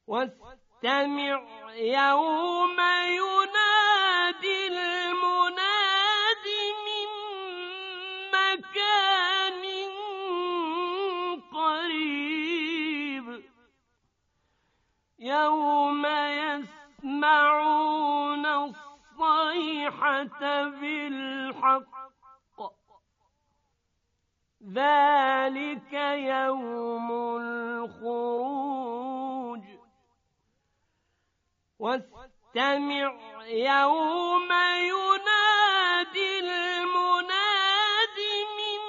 واستمع يوم ينادي المناد من مكان قريب يوم يسمعون الصيحة بالحق ذلك يوم الخروج واستمع يوم ينادي المناد من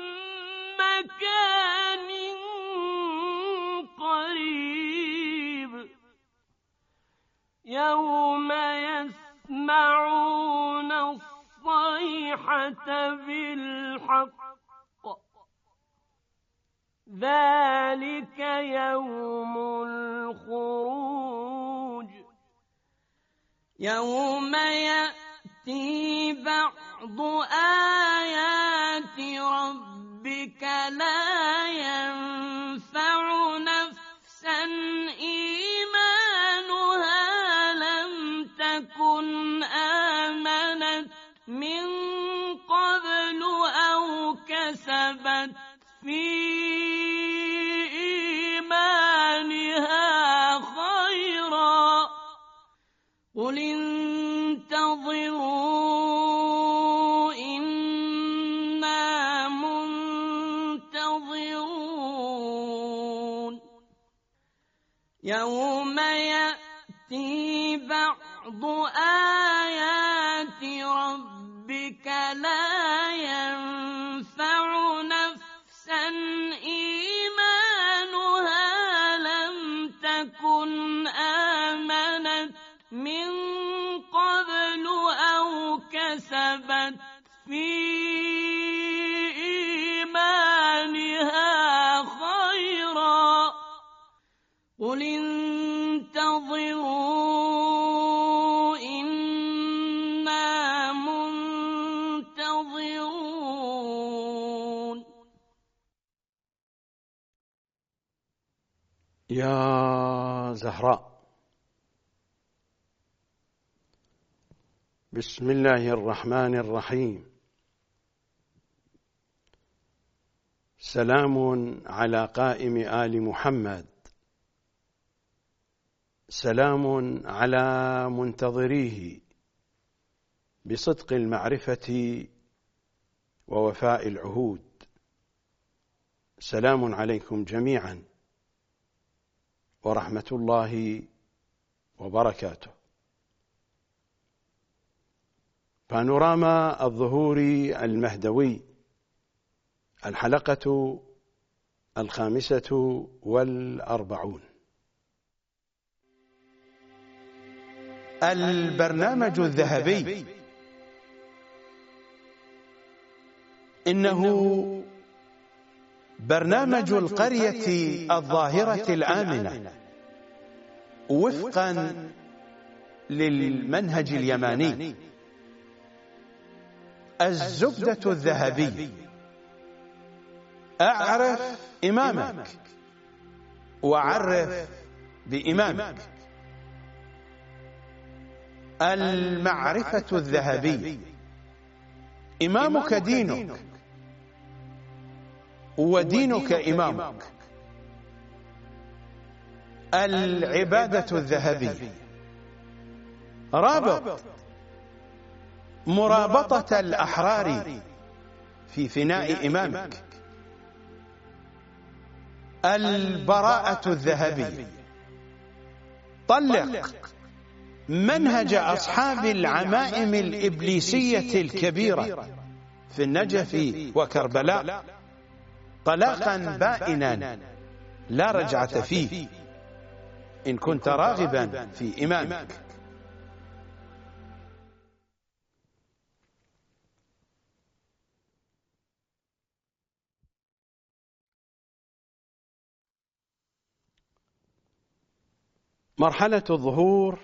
مكان قريب يوم يسمعون الصيحة بالحق ذلك يوم الخروج يوم يأتي بعض آيات ربك لا ينفع نفسا إيمانها لم تكن آمنت من قبل أو كسبت في قل انتظروا إنا منتظرون يوم يأتي بعض آيات ربك لا ينفع نفسا إيمانها لم تكن آمنت من قبل أو كسبت في إيمانها خيرا قل انتظروا إنا منتظرون. يا زهراء، بسم الله الرحمن الرحيم. سلام على قائم آل محمد، سلام على منتظريه بصدق المعرفة ووفاء العهود. سلام عليكم جميعا ورحمة الله وبركاته. بانوراما الظهور المهدوي، الحلقة 45. البرنامج الذهبي، إنه برنامج القرية الظاهرة الآمنة وفقا للمنهج اليماني. الزبدة الذهبي: أعرف إمامك وعرف بإمامك. المعرفة الذهبي: إمامك دينك ودينك إمامك. العبادة الذهبي: رابط مرابطة الأحرار في فناء إمامك. البراءة الذهبي: طلق منهج أصحاب العمائم الإبليسية الكبيرة في النجف وكربلاء طلاقا بائنا لا رجعة فيه إن كنت راغبا في إمامك. مرحلة الظهور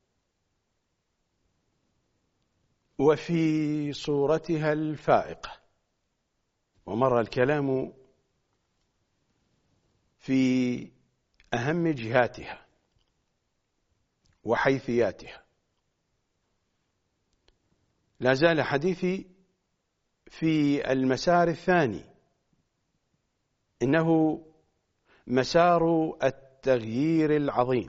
وفي صورتها الفائقة، ومر الكلام في أهم جهاتها وحيثياتها. لا زال حديثي في المسار الثاني، إنه مسار التغيير العظيم.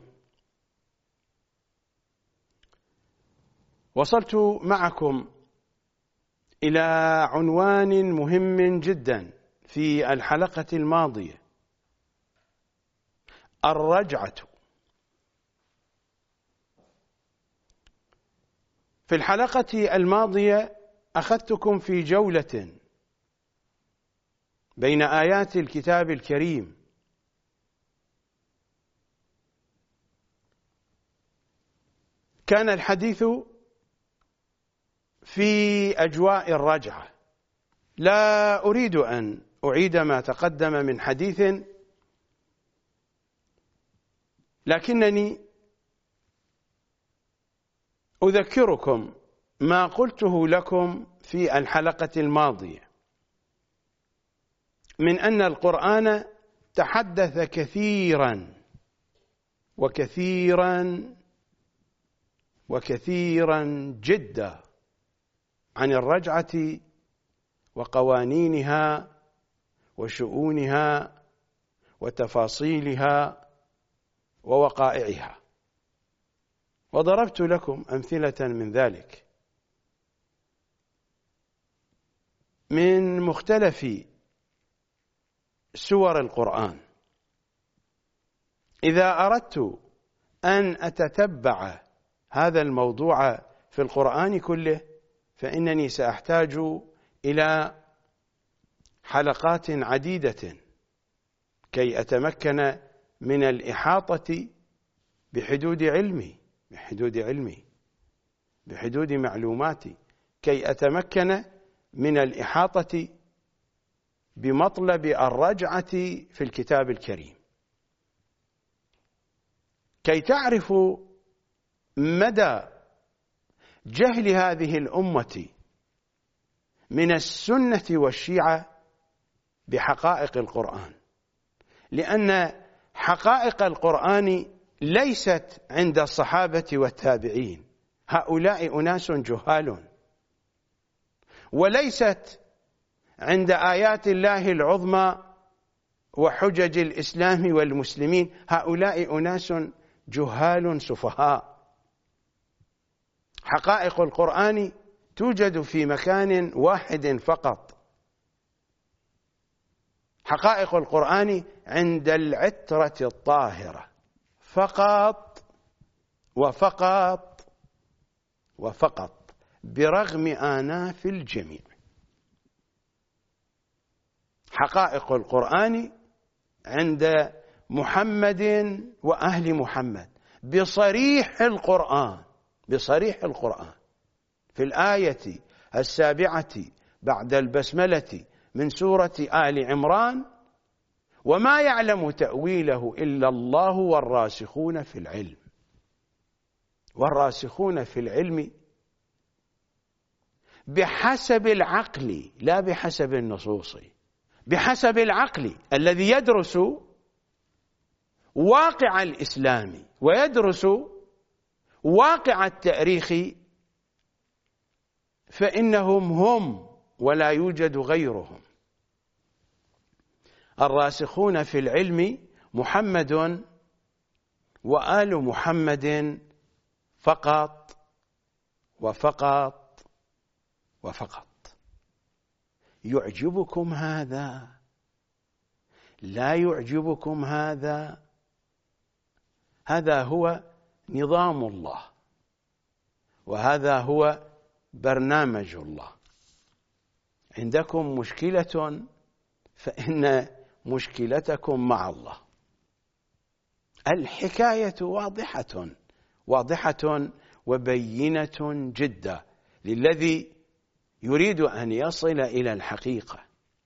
وصلت معكم إلى عنوان مهم جدا في الحلقة الماضية: الرجعة. في الحلقة الماضية أخذتكم في جولة بين آيات الكتاب الكريم، كان الحديث في أجواء الرجعة. لا أريد أن أعيد ما تقدم من حديث، لكنني أذكركم ما قلته لكم في الحلقة الماضية من أن القرآن تحدث كثيرا وكثيرا جدا عن الرجعة وقوانينها وشؤونها وتفاصيلها ووقائعها، وضربت لكم أمثلة من ذلك من مختلف سور القرآن. إذا أردت أن أتتبع هذا الموضوع في القرآن كله فإنني سأحتاج إلى حلقات عديدة كي أتمكن من الإحاطة بحدود علمي بحدود معلوماتي، كي أتمكن من الإحاطة بمطلب الرجعة في الكتاب الكريم، كي تعرفوا مدى جهل هذه الأمة من السنة والشيعة بحقائق القرآن، لأن حقائق القرآن ليست عند الصحابة والتابعين، هؤلاء أناس جهال، وليست عند آيات الله العظمى وحجج الإسلام والمسلمين، هؤلاء أناس جهال سفهاء. حقائق القرآن توجد في مكان واحد فقط، حقائق القرآن عند العترة الطاهرة فقط وفقط برغم آناف الجميع. حقائق القرآن عند محمد وأهل محمد بصريح القرآن في الآية 7 بعد البسملة من سورة آل عمران: وما يعلم تأويله إلا الله والراسخون في العلم. والراسخون في العلم بحسب العقل لا بحسب النصوص، بحسب العقل الذي يدرس واقع الإسلام ويدرس واقع التاريخ، فإنهم هم ولا يوجد غيرهم. الراسخون في العلم محمد وآل محمد فقط وفقط وفقط. يعجبكم هذا؟ لا يعجبكم هذا؟ هذا هو نظام الله، وهذا هو برنامج الله. عندكم مشكلة فإن مشكلتكم مع الله. الحكاية واضحة وبينة جدا للذي يريد أن يصل إلى الحقيقة،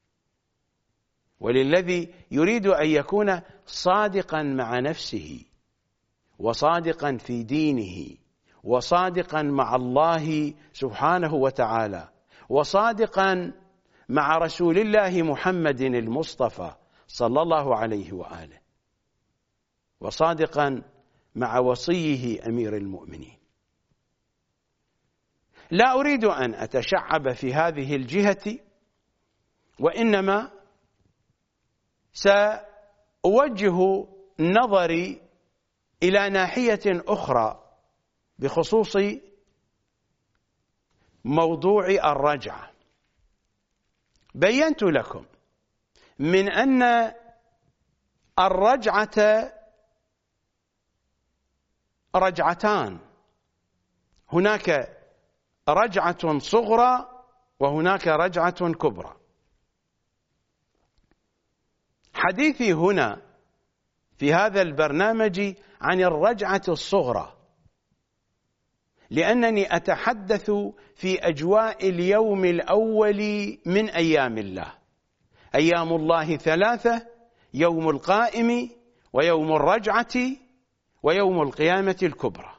وللذي يريد أن يكون صادقا مع نفسه وصادقا في دينه وصادقا مع الله سبحانه وتعالى وصادقا مع رسول الله محمد المصطفى صلى الله عليه وآله وصادقا مع وصيه أمير المؤمنين. لا أريد أن أتشعب في هذه الجهة، وإنما سأوجه نظري إلى ناحية أخرى بخصوص موضوع الرجعة. بينت لكم من أن الرجعة رجعتان، هناك رجعة صغرى وهناك رجعة كبرى. حديثي هنا في هذا البرنامج عن الرجعة الصغرى، لأنني أتحدث في أجواء اليوم الأول من أيام الله. أيام الله ثلاثة: يوم القائم، ويوم الرجعة، ويوم القيامة الكبرى.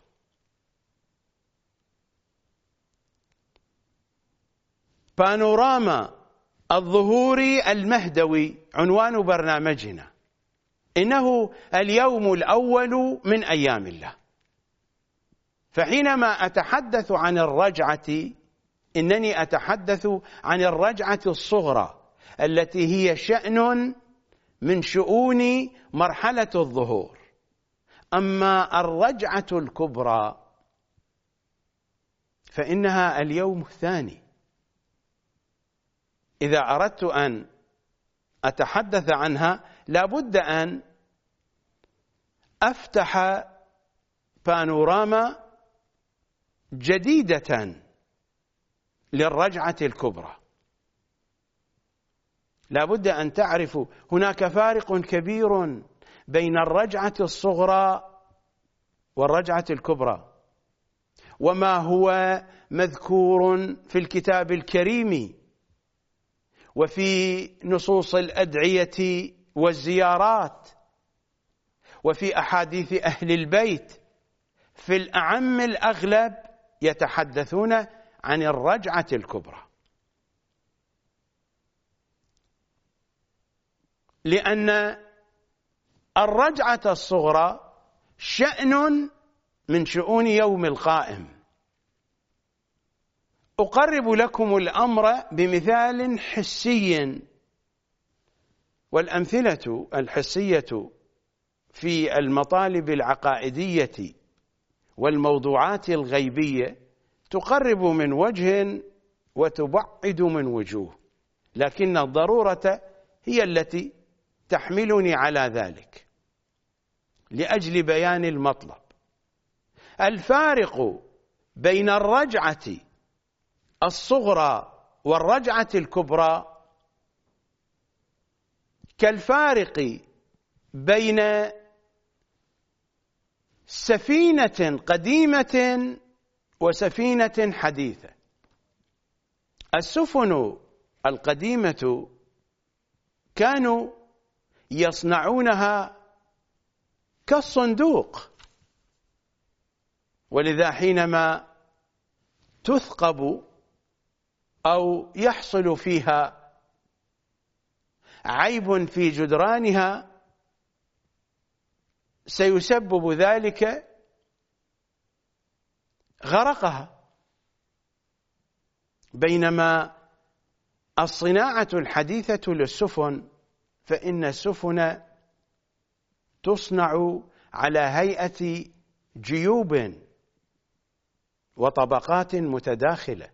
بانوراما الظهور المهدوي عنوان برنامجنا، إنه اليوم الأول من أيام الله. فحينما أتحدث عن الرجعة إنني أتحدث عن الرجعة الصغرى التي هي شأن من شؤون مرحلة الظهور. أما الرجعة الكبرى فإنها اليوم الثاني. إذا أردت أن أتحدث عنها لابد أن أفتح بانوراما جديدة للرجعة الكبرى. لابد أن تعرفوا هناك فارق كبير بين الرجعة الصغرى والرجعة الكبرى، وما هو مذكور في الكتاب الكريم وفي نصوص الأدعية والزيارات وفي أحاديث أهل البيت في الأعم الأغلب يتحدثون عن الرجعة الكبرى، لأن الرجعة الصغرى شأن من شؤون يوم القائم. أقرب لكم الأمر بمثال حسي، والأمثلة الحسية في المطالب العقائدية والموضوعات الغيبية تقرب من وجه وتبعد من وجوه، لكن الضرورة هي التي تحملني على ذلك لأجل بيان المطلب. الفارق بين الرجعة الصغرى والرجعة الكبرى كالفارق بين سفينة قديمة وسفينة حديثة. السفن القديمة كانوا يصنعونها كالصندوق، ولذا حينما تثقب أو يحصل فيها عيب في جدرانها سيسبب ذلك غرقها، بينما الصناعة الحديثة للسفن فإن السفن تصنع على هيئة جيوب وطبقات متداخلة.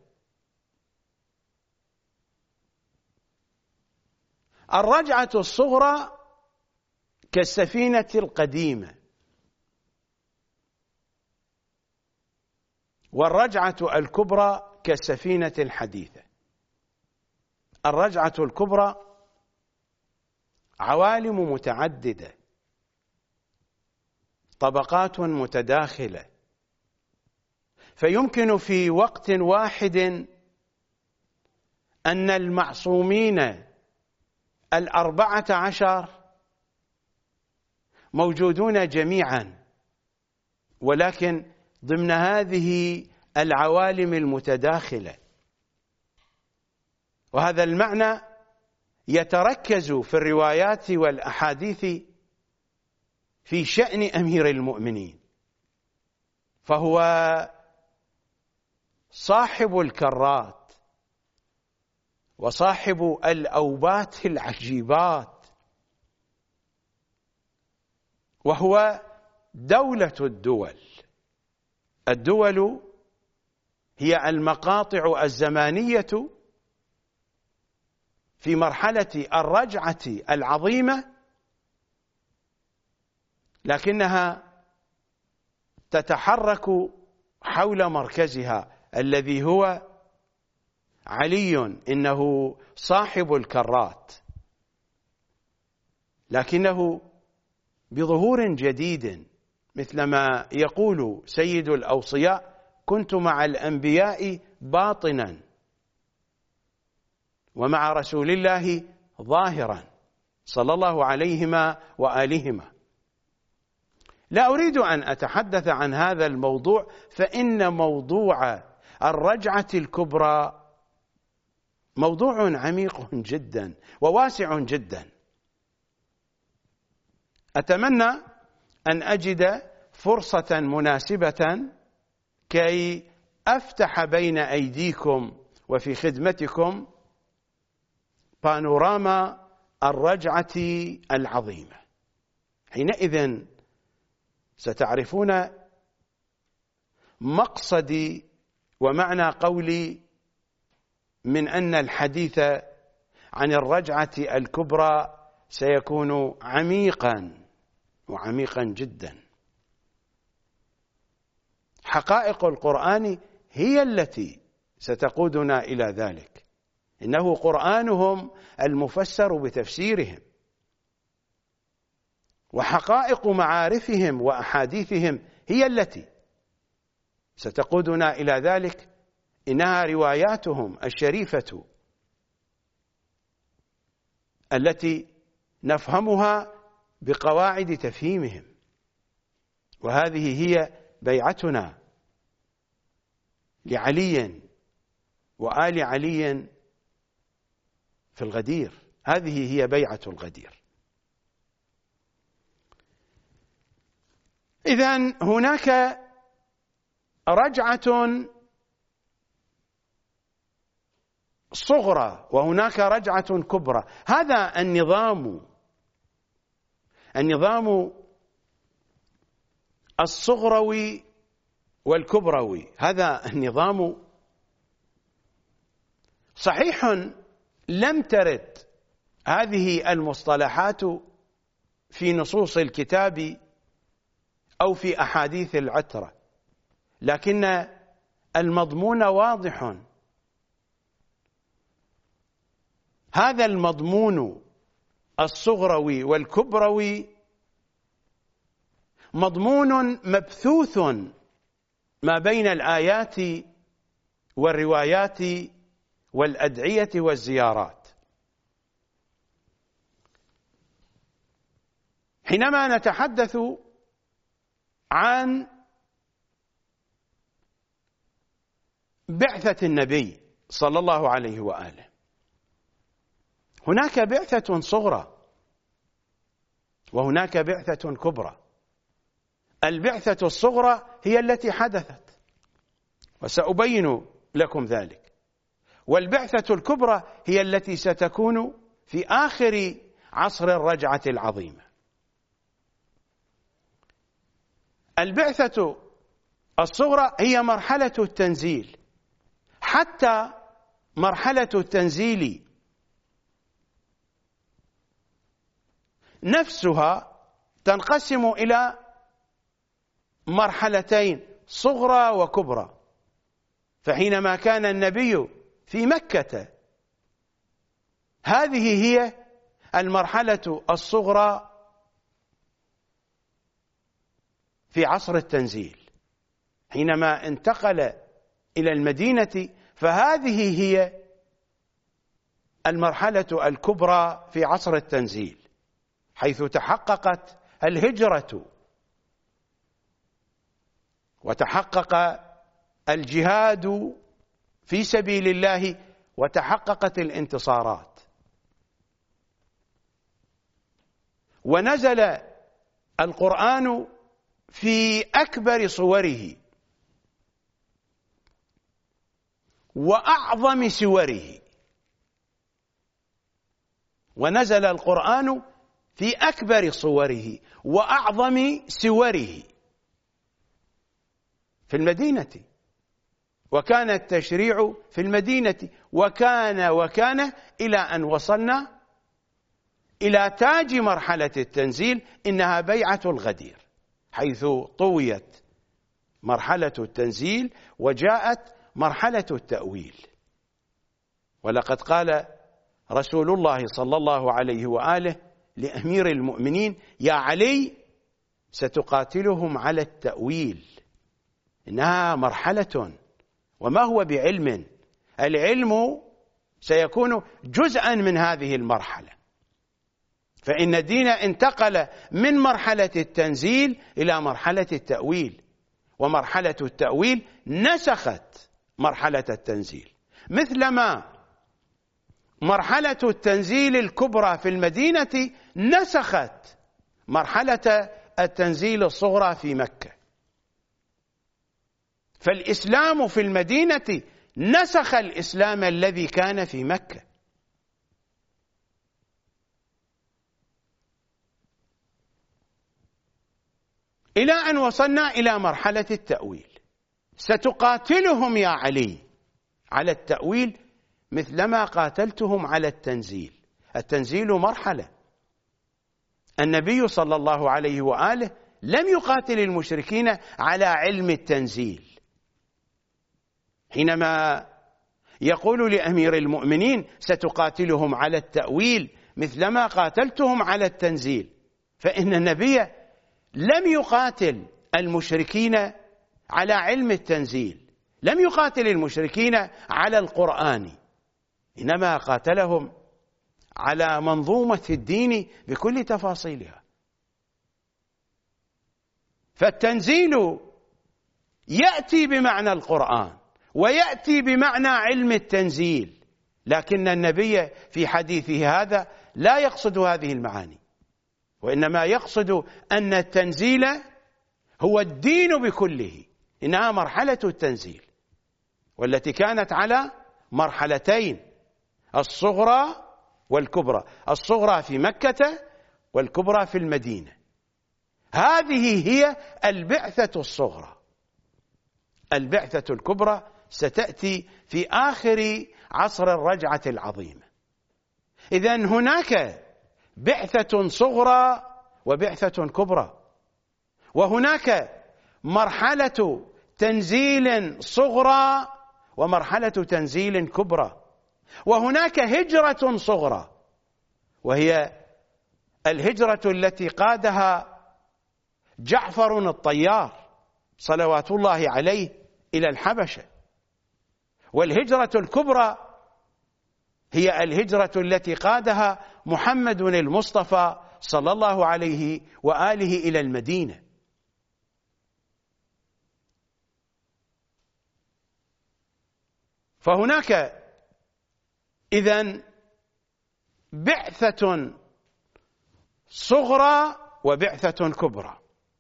الرجعة الصغرى كالسفينة القديمة، والرجعة الكبرى كالسفينة الحديثة. الرجعة الكبرى عوالم متعددة، طبقات متداخلة، فيمكن في وقت واحد أن المعصومين 14 موجودون جميعا، ولكن ضمن هذه العوالم المتداخلة. وهذا المعنى يتركز في الروايات والأحاديث في شأن أمير المؤمنين فهو صاحب الكرات وصاحب الأوبات العجيبات، وهو دولة الدول. الدول هي المقاطع الزمانية في مرحلة الرجعة العظيمة، لكنها تتحرك حول مركزها الذي هو علي، إنه صاحب الكرات، لكنه بظهور جديد، مثلما يقول سيد الأوصياء: كنت مع الأنبياء باطنا ومع رسول الله ظاهرا صلى الله عليهما وآلهما. لا أريد أن أتحدث عن هذا الموضوع، فإن موضوع الرجعة الكبرى موضوع عميق جدا وواسع جدا. أتمنى أن أجد فرصة مناسبة كي أفتح بين أيديكم وفي خدمتكم بانوراما الرجعة العظيمة. حينئذ ستعرفون مقصدي ومعنى قولي من أن الحديث عن الرجعة الكبرى سيكون عميقا وعميقا جدا. حقائق القرآن هي التي ستقودنا إلى ذلك. إنه قرآنهم المفسر بتفسيرهم، وحقائق معارفهم وأحاديثهم هي التي ستقودنا إلى ذلك. إنها رواياتهم الشريفة التي نفهمها بقواعد تفهيمهم، وهذه هي بيعتنا لعلي وآل علي في الغدير. هذه هي بيعة الغدير. إذن هناك رجعة صغرى وهناك رجعة كبرى. هذا النظام الصغروي والكبروي، هذا النظام صحيح لم ترد هذه المصطلحات في نصوص الكتاب أو في أحاديث العترة، لكن المضمون واضح. هذا المضمون الصغروي والكبروي مضمون مبثوث ما بين الآيات والروايات والأدعية والزيارات. حينما نتحدث عن بعثة النبي صلى الله عليه وآله، هناك بعثة صغرى وهناك بعثة كبرى. البعثة الصغرى هي التي حدثت، وسأبين لكم ذلك، والبعثة الكبرى هي التي ستكون في آخر عصر الرجعة العظيمة. البعثة الصغرى هي مرحلة التنزيل، حتى مرحلة التنزيل نفسها تنقسم إلى مرحلتين، صغرى وكبرى. فحينما كان النبي في مكة، هذه هي المرحلة الصغرى في عصر التنزيل. حينما انتقل إلى المدينة، فهذه هي المرحلة الكبرى في عصر التنزيل، حيث تحققت الهجرة وتحقق الجهاد في سبيل الله وتحققت الانتصارات، ونزل القرآن في أكبر صوره وأعظم سوره، ونزل القرآن في أكبر صوره وأعظم سوره في المدينة، وكان التشريع في المدينة، وكان إلى أن وصلنا إلى تاج مرحلة التنزيل، إنها بيعة الغدير، حيث طويت مرحلة التنزيل وجاءت مرحلة التأويل. ولقد قال رسول الله صلى الله عليه وآله لأمير المؤمنين: يا علي، ستقاتلهم على التأويل، إنها مرحلة، وما هو بعلم، العلم سيكون جزءا من هذه المرحلة، فإن الدين انتقل من مرحلة التنزيل إلى مرحلة التأويل، ومرحلة التأويل نسخت مرحلة التنزيل، مثلما مرحلة التنزيل الكبرى في المدينة نسخت مرحلة التنزيل الصغرى في مكة. فالإسلام في المدينة نسخ الإسلام الذي كان في مكة. إلى أن وصلنا إلى مرحلة التأويل. ستقاتلهم يا علي على التأويل مثلما قاتلتهم على التنزيل. التنزيل مرحلة، النبي صلى الله عليه وآله لم يقاتل المشركين على علم التنزيل. حينما يقول لأمير المؤمنين: ستقاتلهم على التأويل مثلما قاتلتهم على التنزيل، فإن النبي لم يقاتل المشركين على علم التنزيل، لم يقاتل المشركين على القرآن، إنما قاتلهم على منظومة الدين بكل تفاصيلها. فالتنزيل يأتي بمعنى القرآن ويأتي بمعنى علم التنزيل، لكن النبي في حديثه هذا لا يقصد هذه المعاني، وإنما يقصد أن التنزيل هو الدين بكله، إنها مرحلة التنزيل، والتي كانت على مرحلتين: الصغرى والكبرى، الصغرى في مكة والكبرى في المدينة. هذه هي البعثة الصغرى. البعثة الكبرى ستأتي في آخر عصر الرجعة العظيمة. إذن هناك بعثة صغرى وبعثة كبرى، وهناك مرحلة تنزيل صغرى ومرحلة تنزيل كبرى، وهناك هجرة صغرى، وهي الهجرة التي قادها جعفر الطيار صلوات الله عليه إلى الحبشة، والهجرة الكبرى هي الهجرة التي قادها محمد المصطفى صلى الله عليه وآله إلى المدينة. فهناك إذن بعثة صغرى وبعثة كبرى،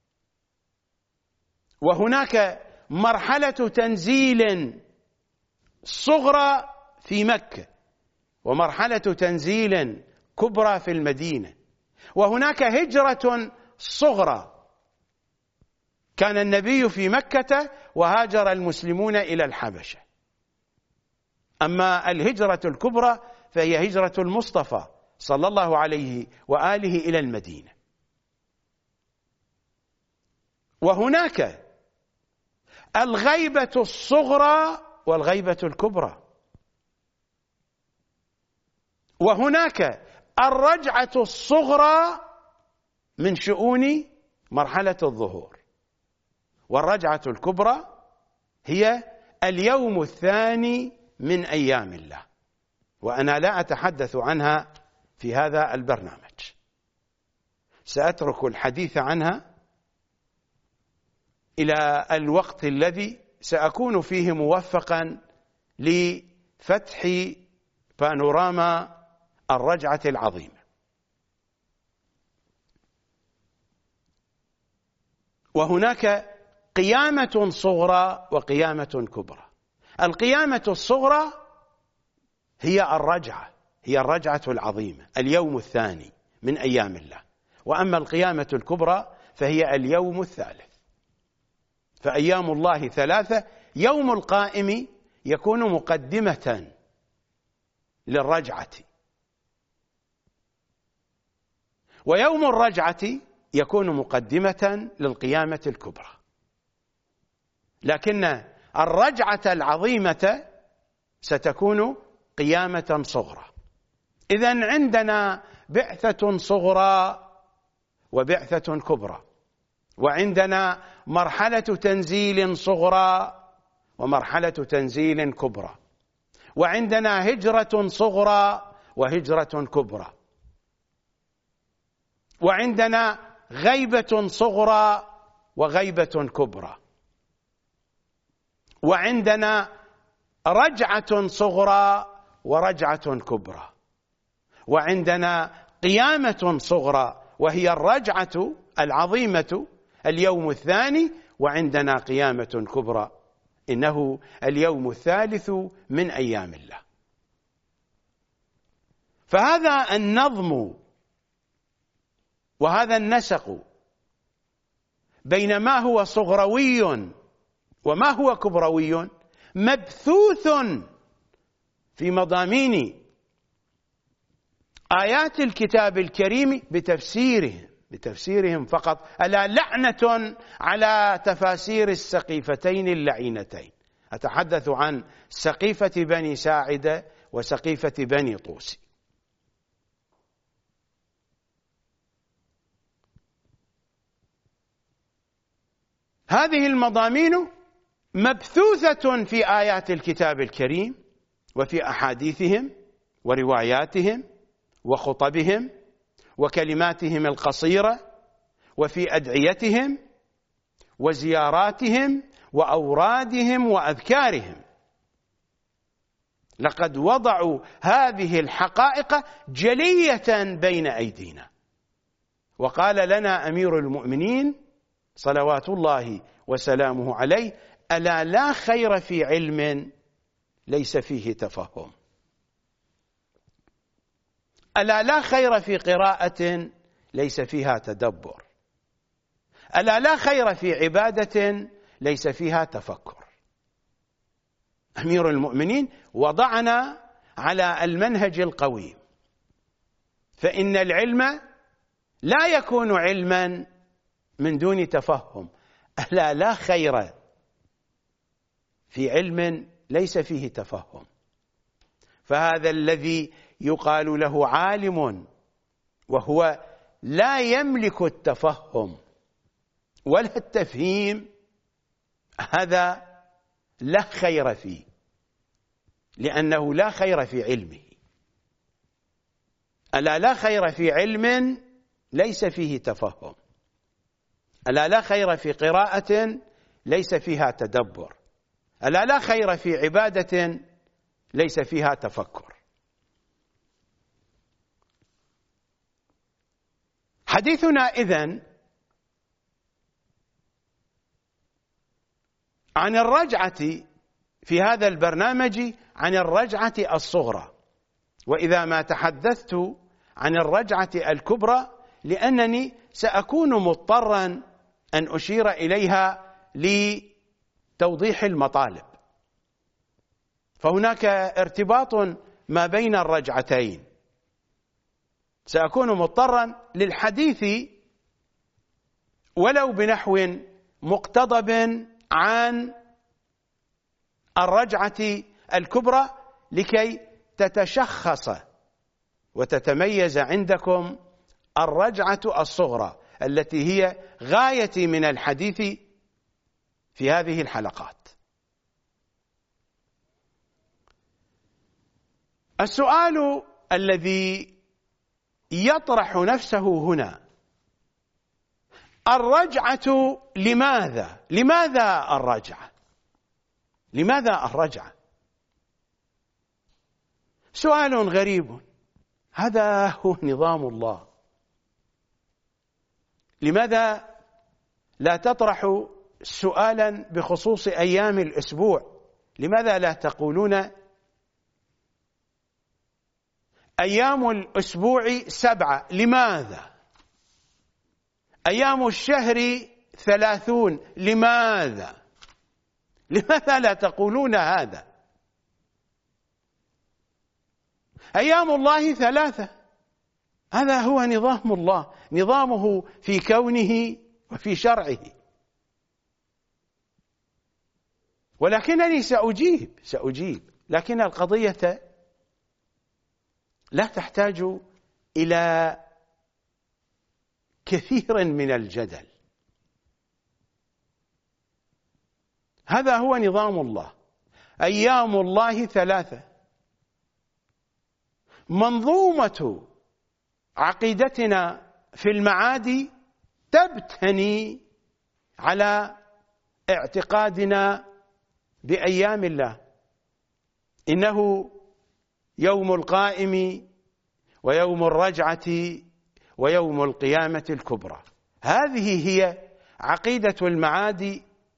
وهناك مرحلة تنزيل صغرى في مكة ومرحلة تنزيل كبرى في المدينة، وهناك هجرة صغرى، كان النبي في مكة وهاجر المسلمون إلى الحبشة. أما الهجرة الكبرى فهي هجرة المصطفى صلى الله عليه وآله إلى المدينة. وهناك الغيبة الصغرى والغيبة الكبرى، وهناك الرجعة الصغرى من شؤون مرحلة الظهور، والرجعة الكبرى هي اليوم الثاني من أيام الله، وأنا لا أتحدث عنها في هذا البرنامج، سأترك الحديث عنها إلى الوقت الذي سأكون فيه موفقا لفتح بانوراما الرجعة العظيمة. وهناك قيامة صغرى وقيامة كبرى. القيامة الصغرى هي الرجعة العظيمة، اليوم الثاني من أيام الله. وأما القيامة الكبرى فهي اليوم الثالث. فأيام الله ثلاثة، يوم القائم يكون مقدمة للرجعة، ويوم الرجعة يكون مقدمة للقيامة الكبرى. لكن الرجعة العظيمة ستكون قيامة صغرى. إذن عندنا بعثة صغرى وبعثة كبرى، وعندنا مرحلة تنزيل صغرى ومرحلة تنزيل كبرى، وعندنا هجرة صغرى وهجرة كبرى، وعندنا غيبة صغرى وغيبة كبرى، وعندنا رجعة صغرى ورجعة كبرى، وعندنا قيامة صغرى وهي الرجعة العظيمة اليوم الثاني، وعندنا قيامة كبرى إنه اليوم الثالث من أيام الله. فهذا النظم وهذا النسق بين ما هو صغروي وما هو كبروي مبثوث في مضامين آيات الكتاب الكريم بتفسيرهم فقط. ألا لعنة على تفاسير السقيفتين اللعينتين. أتحدث عن سقيفة بني ساعدة وسقيفة بني طوس. هذه المضامين مبثوثة في آيات الكتاب الكريم وفي أحاديثهم ورواياتهم وخطبهم وكلماتهم القصيرة وفي أدعيتهم وزياراتهم وأورادهم وأذكارهم. لقد وضعوا هذه الحقائق جلية بين أيدينا. وقال لنا أمير المؤمنين صلوات الله وسلامه عليه: ألا لا خير في علم ليس فيه تفهم، ألا لا خير في قراءة ليس فيها تدبر، ألا لا خير في عبادة ليس فيها تفكر. أمير المؤمنين وضعنا على المنهج القويم، فإن العلم لا يكون علما من دون تفهم. ألا لا خير في علم ليس فيه تفهم. فهذا الذي يقال له عالم وهو لا يملك التفهم ولا التفهيم، هذا لا خير فيه، لأنه لا خير في علمه. ألا لا خير في علم ليس فيه تفهم، ألا لا خير في قراءة ليس فيها تدبر، ألا لا خير في عبادة ليس فيها تفكر. حديثنا إذن عن الرجعة في هذا البرنامج عن الرجعة الصغرى. وإذا ما تحدثت عن الرجعة الكبرى لأنني سأكون مضطرا أن أشير إليها لتوضيح المطالب، فهناك ارتباط ما بين الرجعتين. سأكون مضطرا للحديث ولو بنحو مقتضب عن الرجعة الكبرى لكي تتشخص وتتميز عندكم الرجعة الصغرى التي هي غايتي من الحديث في هذه الحلقات. السؤال الذي يطرح نفسه هنا: الرجعة لماذا؟ لماذا الرجعة؟ لماذا الرجعة؟ سؤال غريب. هذا هو نظام الله. لماذا لا تطرح سؤالا بخصوص أيام الأسبوع لماذا لا تقولون أيام الأسبوع 7؟ لماذا؟ أيام الشهر 30؟ لماذا؟ لماذا لا تقولون هذا؟ أيام الله 3، هذا هو نظام الله، نظامه في كونه وفي شرعه. ولكنني سأجيب، لكن القضية لا تحتاج إلى كثير من الجدل. هذا هو نظام الله، أيام الله 3. منظومة عقيدتنا في المعاد تبتني على اعتقادنا بأيام الله، إنه يوم القائم ويوم الرجعة ويوم القيامة الكبرى. هذه هي عقيدة المعاد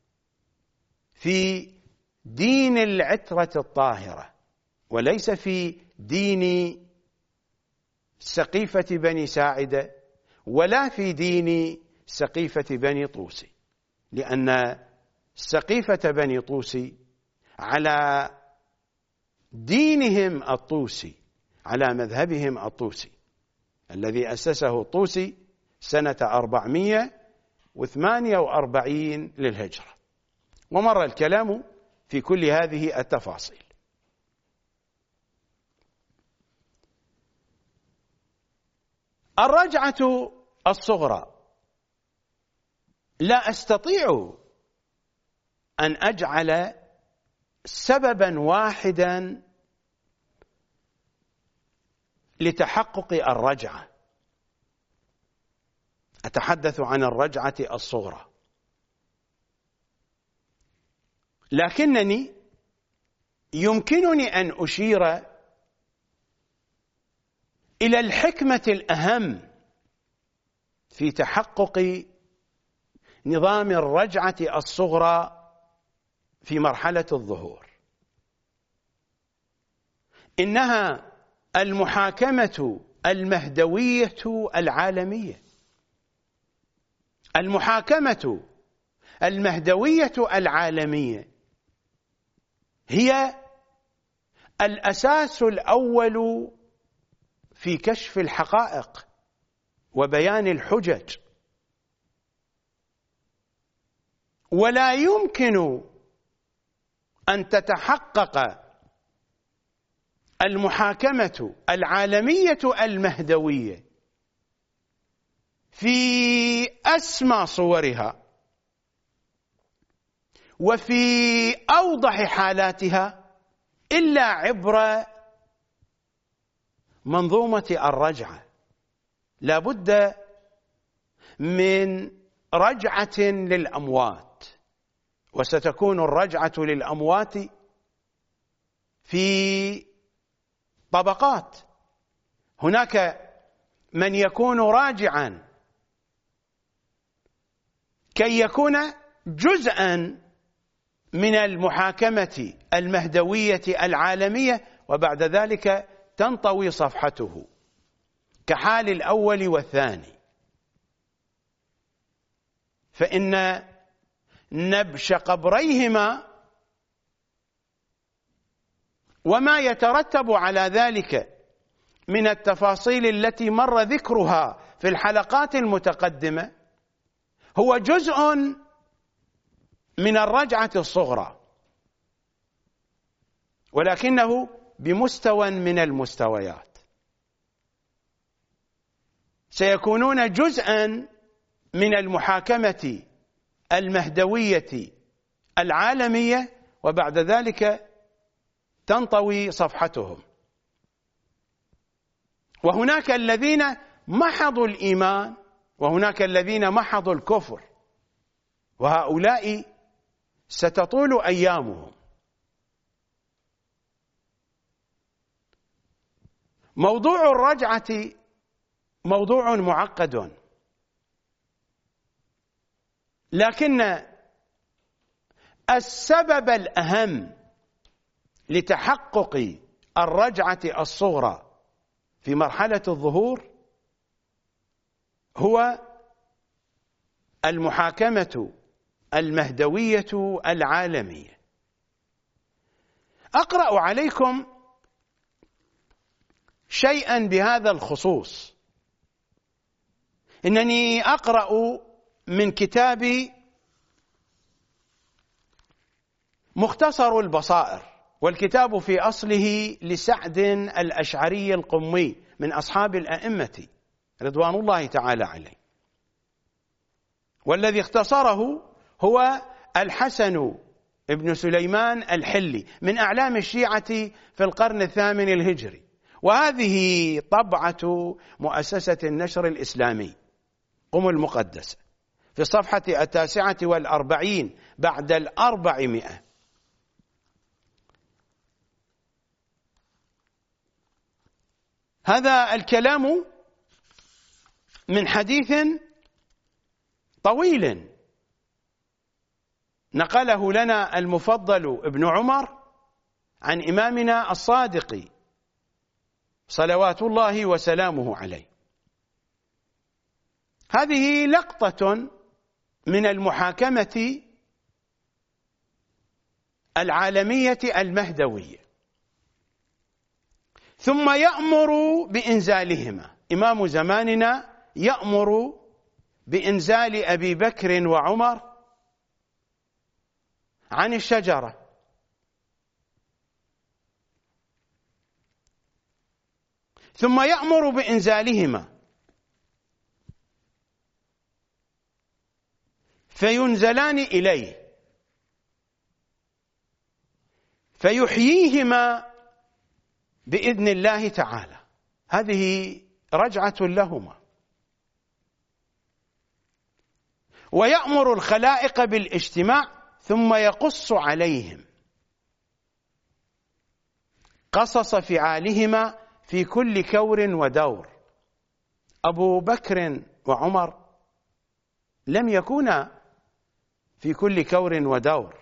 في دين العترة الطاهرة، وليس في دين سقيفة بني ساعدة ولا في دين سقيفة بني طوسي، لأن سقيفة بني طوسي على دينهم الطوسي، على مذهبهم الطوسي الذي أسسه الطوسي سنة 448 للهجرة، ومر الكلام في كل هذه التفاصيل. الرجعة الصغرى لا أستطيع أن أجعل سببا واحدا لتحقق الرجعة، أتحدث عن الرجعة الصغرى، لكنني يمكنني أن أشير إلى الحكمة الأهم في تحقق نظام الرجعة الصغرى في مرحلة الظهور. إنها المحاكمة المهدوية العالمية. المحاكمة المهدوية العالمية هي الأساس الأول في كشف الحقائق وبيان الحجج، ولا يمكن أن تتحقق المحاكمة العالمية المهدوية في أسمى صورها وفي أوضح حالاتها إلا عبر منظومة الرجعة. لا بد من رجعة للأموات، وستكون الرجعة للأموات في طبقات. هناك من يكون راجعا كي يكون جزءا من المحاكمة المهدوية العالمية، وبعد ذلك تنطوي صفحته كحال الأول والثاني. فإن نبش قبريهما وما يترتب على ذلك من التفاصيل التي مر ذكرها في الحلقات المتقدمة هو جزء من الرجعة الصغرى، ولكنه بمستوى من المستويات. سيكونون جزءا من المحاكمة المهدوية العالمية، وبعد ذلك تنطوي صفحتهم. وهناك الذين محضوا الإيمان وهناك الذين محضوا الكفر، وهؤلاء ستطول أيامهم. موضوع الرجعة موضوع معقد، لكن السبب الأهم لتحقق الرجعة الصغرى في مرحلة الظهور هو المحاكمة المهدوية العالمية. أقرأ عليكم شيئا بهذا الخصوص. إنني أقرأ من كتاب مختصر البصائر، والكتاب في أصله لسعد الأشعري القمي من أصحاب الأئمة رضوان الله تعالى عليه، والذي اختصره هو الحسن ابن سليمان الحلي من أعلام الشيعة في القرن الثامن الهجري، وهذه طبعة مؤسسة النشر الإسلامي قم المقدسة في الصفحة 49 بعد 400. هذا الكلام من حديث طويل نقله لنا المفضل ابن عمر عن إمامنا الصادق صلوات الله وسلامه عليه. هذه لقطة من المحاكمة العالمية المهدوية، ثم يأمر بإنزالهما. إمام زماننا يأمر بإنزال أبي بكر وعمر عن الشجرة، ثم يأمر بإنزالهما فينزلان إليه فيحييهما بإذن الله تعالى. هذه رجعة لهما. ويأمر الخلائق بالاجتماع ثم يقص عليهم قصص فعالهما في كل كور ودور. أبو بكر وعمر لم يكونا في كل كور ودور،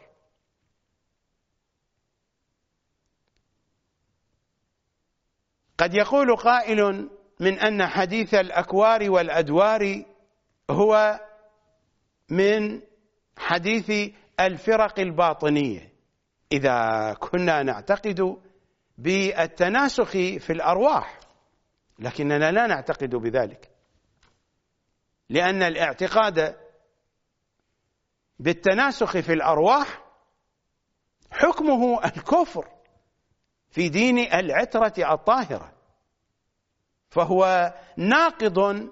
قد يقول قائل من أن حديث الأكوار والأدوار هو من حديث الفرق الباطنية إذا كنا نعتقد بالتناسخ في الأرواح، لكننا لا نعتقد بذلك، لأن الاعتقاد بالتناسخ في الأرواح حكمه الكفر في دين العترة الطاهرة، فهو ناقض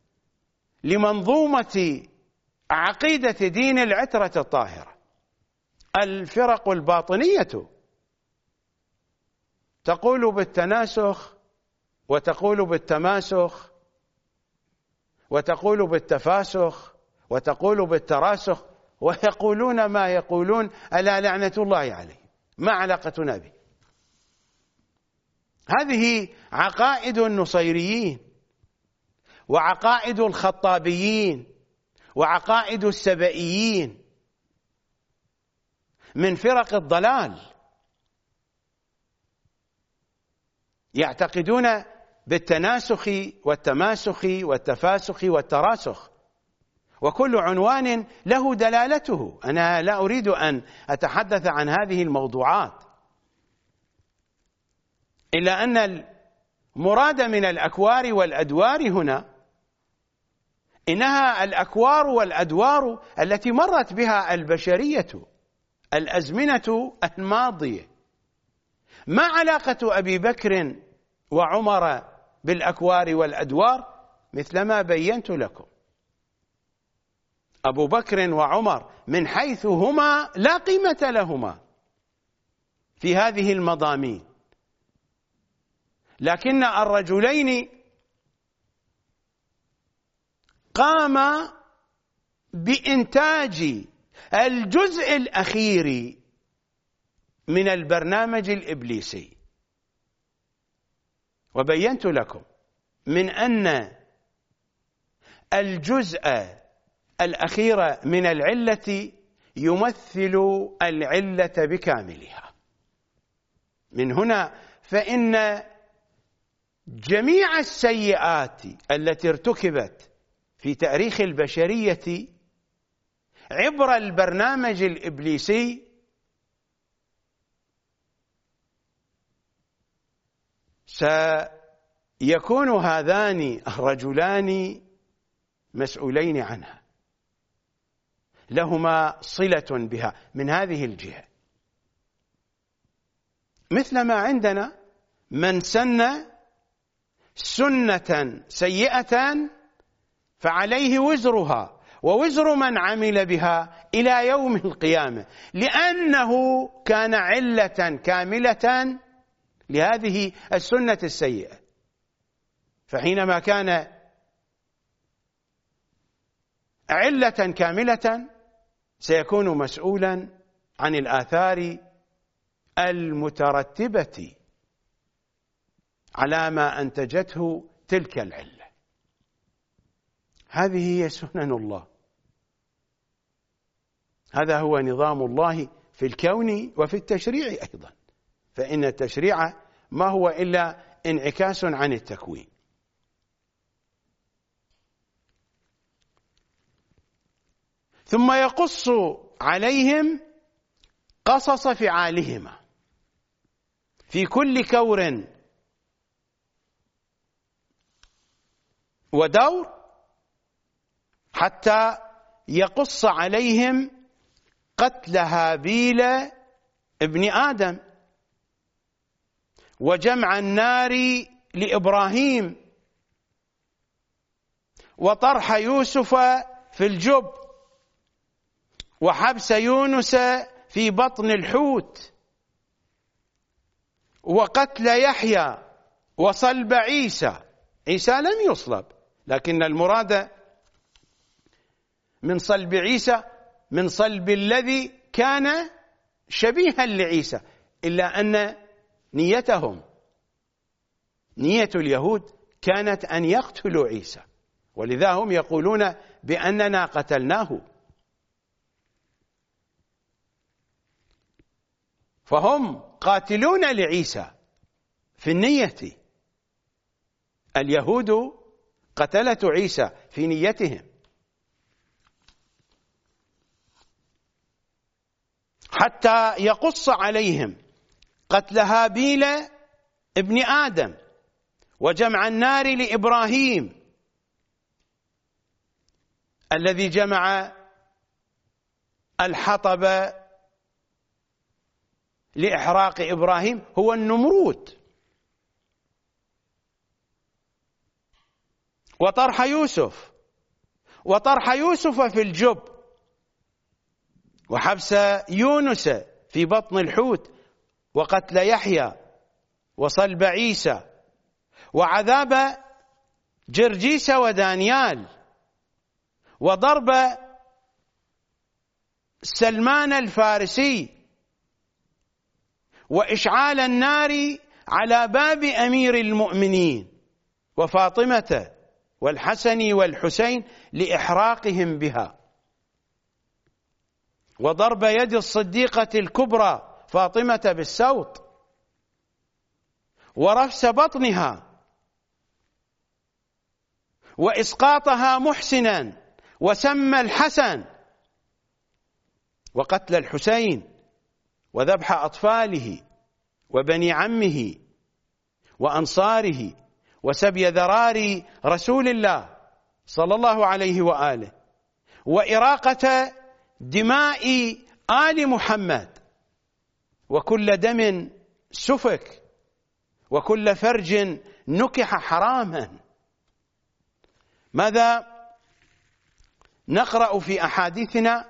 لمنظومة عقيدة دين العترة الطاهرة. الفرق الباطنية تقول بالتناسخ وتقول بالتماسخ وتقول بالتفاسخ وتقول بالتراسخ، ويقولون ما يقولون ألا لعنة الله عليه، ما علاقتنا به؟ هذه عقائد النصيريين وعقائد الخطابيين وعقائد السبئيين من فرق الضلال، يعتقدون بالتناسخ والتماسخ والتفاسخ والتراسخ، وكل عنوان له دلالته. أنا لا أريد أن أتحدث عن هذه الموضوعات، إلا أن المراد من الأكوار والأدوار هنا إنها الأكوار والأدوار التي مرت بها البشرية الأزمنة الماضية. ما علاقة أبي بكر وعمر بالأكوار والأدوار؟ مثلما بينت لكم، أبو بكر وعمر من حيث هما لا قيمة لهما في هذه المضامين، لكن الرجلين قاما بإنتاج الجزء الأخير من البرنامج الإبليسي. وبينت لكم من أن الجزء الأخير من العلة يمثل العلة بكاملها، من هنا فإن جميع السيئات التي ارتكبت في تاريخ البشرية عبر البرنامج الإبليسي سيكون هذان الرجلان مسؤولين عنها، لهما صلة بها من هذه الجهة، مثلما عندنا من سن سنة سيئة فعليه وزرها ووزر من عمل بها إلى يوم القيامة، لأنه كان علة كاملة لهذه السنة السيئة. فحينما كان علة كاملة سيكون مسؤولا عن الآثار المترتبة على ما أنتجته تلك العلة. هذه هي سنن الله، هذا هو نظام الله في الكون وفي التشريع أيضا، فإن التشريع ما هو إلا انعكاس عن التكوين. ثم يقص عليهم قصص فعالهما في كل كور ودور، حتى يقص عليهم قتل هابيل ابن آدم، وجمع النار لإبراهيم، وطرح يوسف في الجب، وحبس يونس في بطن الحوت، وقتل يحيى، وصلب عيسى. عيسى لم يصلب، لكن المراد من صلب عيسى من صلب الذي كان شبيها لعيسى، إلا أن نية اليهود كانت أن يقتلوا عيسى، ولذا هم يقولون بأننا قتلناه. فهم قاتلون لعيسى في النية، اليهود قتلة عيسى في نيتهم، حتى يقص عليهم قتل هابيل ابن آدم، وجمع النار لإبراهيم الذي جمع الحطب لإحراق إبراهيم هو النمرود، وطرح يوسف في الجب، وحبس يونس في بطن الحوت، وقتل يحيى، وصلب عيسى، وعذاب جرجيس ودانيال، وضرب سلمان الفارسي، وإشعال النار على باب أمير المؤمنين وفاطمة والحسن والحسين لإحراقهم بها، وضرب يد الصديقة الكبرى فاطمة بالسوط، ورفس بطنها، وإسقاطها محسنا وسم الحسن، وقتل الحسين، وذبح أطفاله وبني عمه وأنصاره، وسبي ذراري رسول الله صلى الله عليه وآله، وإراقة دماء آل محمد، وكل دم سفك، وكل فرج نكح حراما. ماذا نقرأ في أحاديثنا؟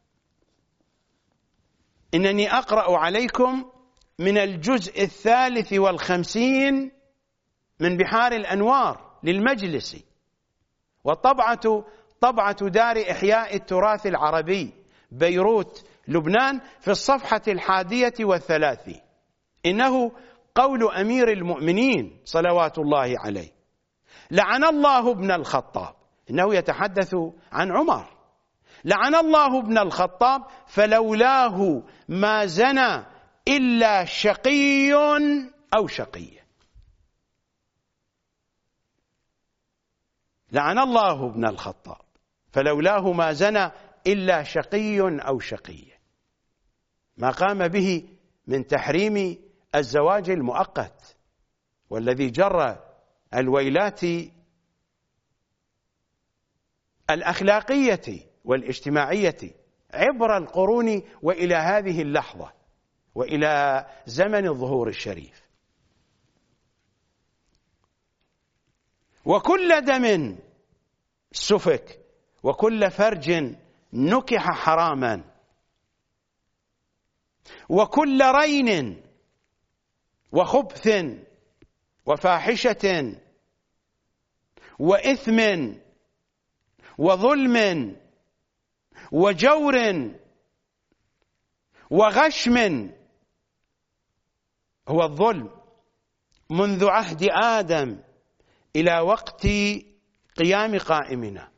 إنني أقرأ عليكم من الجزء 53 من بحار الأنوار للمجلس، والطبعة طبعة دار إحياء التراث العربي بيروت لبنان في الصفحة 31. إنه قول أمير المؤمنين صلوات الله عليه: لعن الله ابن الخطاب، إنه يتحدث عن عمر، لعن الله ابن الخطاب فلولاه ما زنى إلا شقي أو شقية. لعن الله ابن الخطاب، فلولاه ما زنى إلا شقي أو شقية. ما قام به من تحريم الزواج المؤقت والذي جر الويلات الأخلاقية والاجتماعية عبر القرون وإلى هذه اللحظة وإلى زمن الظهور الشريف. وكل دم سفك وكل فرج نكح حراما وكل رين وخبث وفاحشة وإثم وظلم وجور وغشم هو الظلم منذ عهد آدم إلى وقت قيام قائمنا.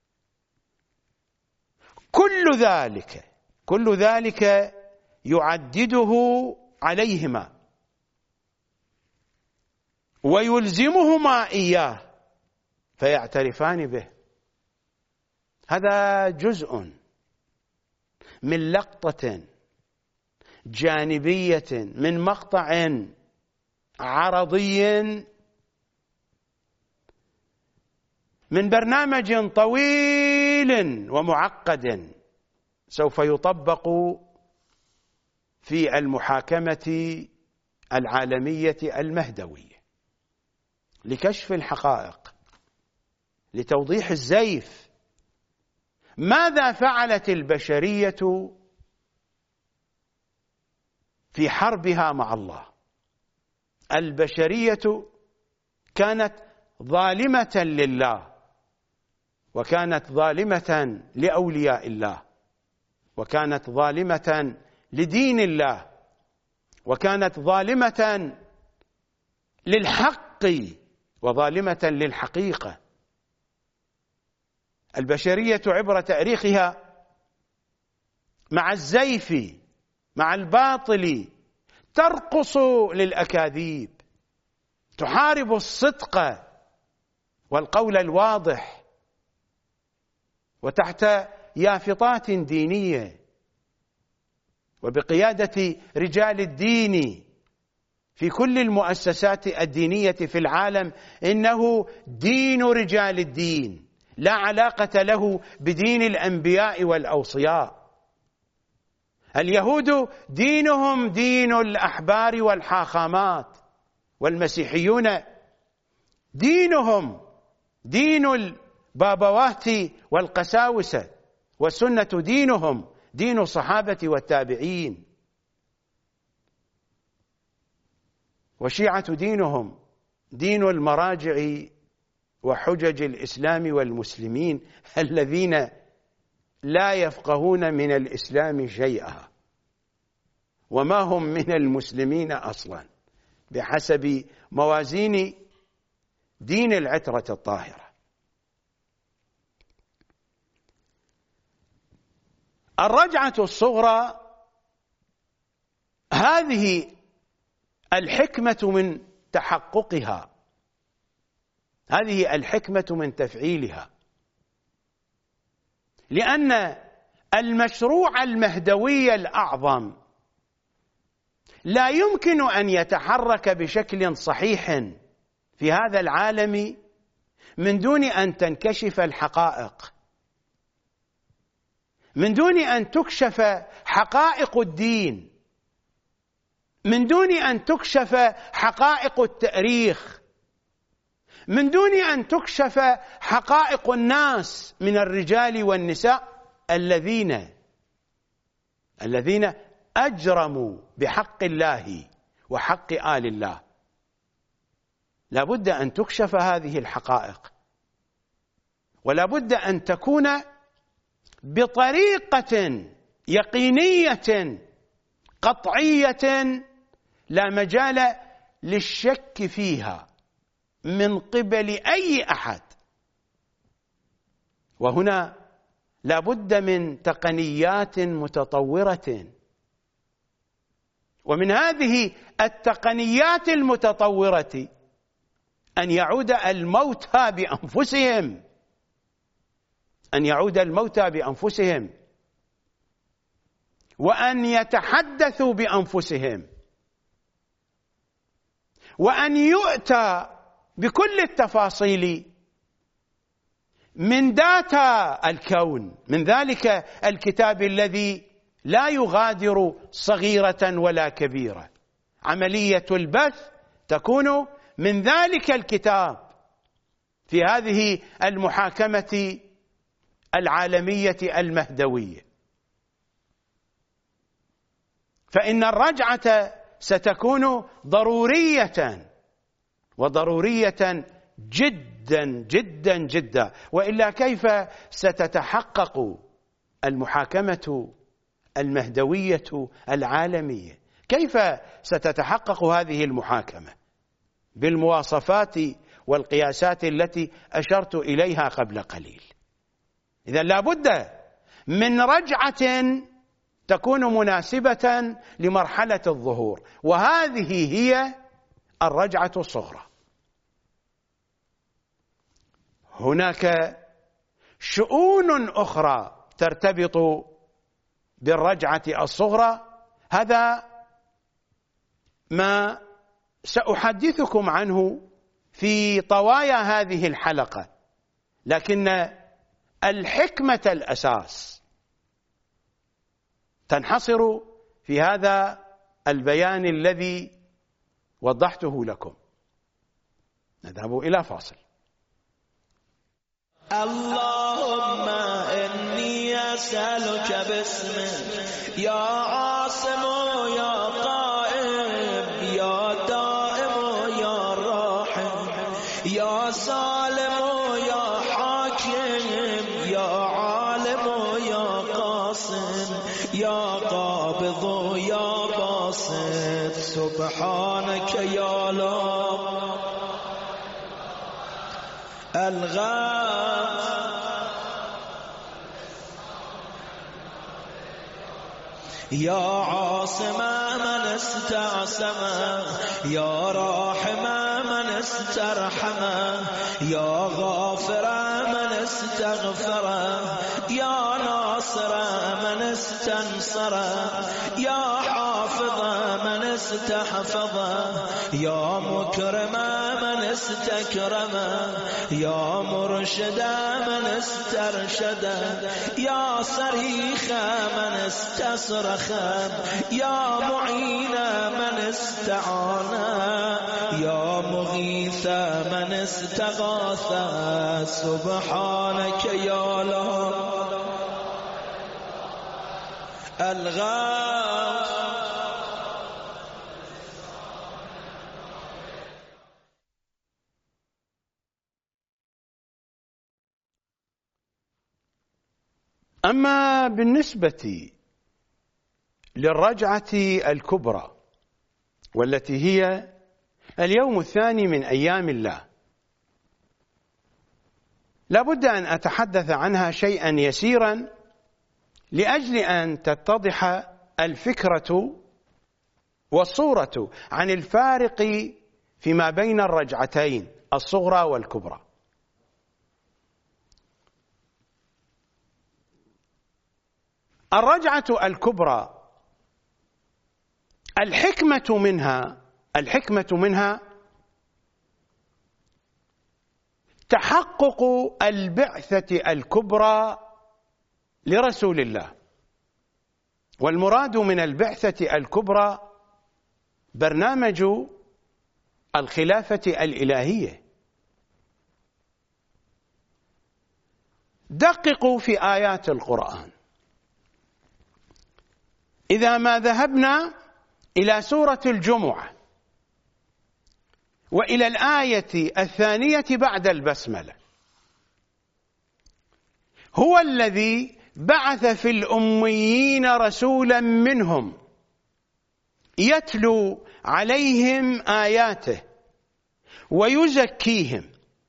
كل ذلك يعدده عليهما ويلزمهما إياه فيعترفان به. هذا جزء من لقطة جانبية من مقطع عرضي من برنامج طويل ومعقد سوف يطبق في المحاكمة العالمية المهدوية لكشف الحقائق، لتوضيح الزيف. ماذا فعلت البشرية في حربها مع الله؟ البشرية كانت ظالمة لله، وكانت ظالمة لأولياء الله، وكانت ظالمة لدين الله، وكانت ظالمة للحق وظالمة للحقيقة. البشرية عبر تاريخها مع الزيف، مع الباطل، ترقص للأكاذيب، تحارب الصدق والقول الواضح، وتحت يافطات دينية وبقيادة رجال الدين في كل المؤسسات الدينية في العالم. إنه دين رجال الدين، لا علاقة له بدين الأنبياء والأوصياء. اليهود دينهم دين الأحبار والحاخامات، والمسيحيون دينهم دين البابوات والقساوسة، والسنة دينهم دين الصحابة والتابعين، والشيعة دينهم دين المراجع وحجج الإسلام والمسلمين الذين لا يفقهون من الإسلام شيئا وما هم من المسلمين أصلا بحسب موازين دين العترة الطاهرة. الرجعة الصغرى هذه الحكمة من تحققها، هذه الحكمة من تفعيلها، لأن المشروع المهدوي الأعظم لا يمكن أن يتحرك بشكل صحيح في هذا العالم من دون أن تنكشف الحقائق، من دون أن تكشف حقائق الدين، من دون أن تكشف حقائق التاريخ، من دون أن تكشف حقائق الناس من الرجال والنساء الذين أجرموا بحق الله وحق آل الله. لا بد أن تكشف هذه الحقائق، ولا بد أن تكون بطريقة يقينية قطعية لا مجال للشك فيها من قبل أي أحد. وهنا لا بد من تقنيات متطورة ومن هذه التقنيات المتطورة أن يعود الموتى بأنفسهم، أن يعود الموتى بأنفسهم، وأن يتحدثوا بأنفسهم، وأن يؤتى بكل التفاصيل من داتا الكون، من ذلك الكتاب الذي لا يغادر صغيرة ولا كبيرة. عملية البث تكون من ذلك الكتاب في هذه المحاكمة العالمية المهدوية. فإن الرجعة ستكون ضرورية، وضرورية جدا جدا جدا، وإلا كيف ستتحقق المحاكمة المهدوية العالمية؟ كيف ستتحقق هذه المحاكمة؟ بالمواصفات والقياسات التي أشرت إليها قبل قليل. إذن لا بد من رجعة تكون مناسبة لمرحلة الظهور، وهذه هي الرجعة الصغرى. هناك شؤون أخرى ترتبط بالرجعة الصغرى، هذا ما سأحدثكم عنه في طوايا هذه الحلقة، لكن الحكمة الأساس تنحصر في هذا البيان الذي وضحته لكم. نذهب إلى فاصل. اللهم إني أسألك باسمك يا عاصم يا قائم يا دائم يا راحم يا سالم يا حاكم يا عالم يا قاسم يا قابض يا باسط سبحانك يا الله الغاث يا عاصم من استعصم يا راحم من استرحم يا غافر من استغفر يا ناصر من استنصر يا حافظ من استحفظ يا مكرم من استكرم يا مرشد من استرشد يا صريخ من استصرخ يا معين من استعان يا مغيث من استغاث سبحانك يا الله الغاث. أما بالنسبة للرجعة الكبرى والتي هي اليوم الثاني من أيام الله، لابد أن أتحدث عنها شيئا يسيرا لأجل أن تتضح الفكرة والصورة عن الفارق فيما بين الرجعتين الصغرى والكبرى. الرجعة الكبرى الحكمة منها تحقق البعثة الكبرى لرسول الله، والمراد من البعثة الكبرى برنامج الخلافة الإلهية. دققوا في آيات القرآن. إذا ما ذهبنا إلى سورة الجمعة وإلى الآية الثانية بعد البسملة، هو الذي بعث في الأميين رسولا منهم يتلو عليهم آياته ويزكيهم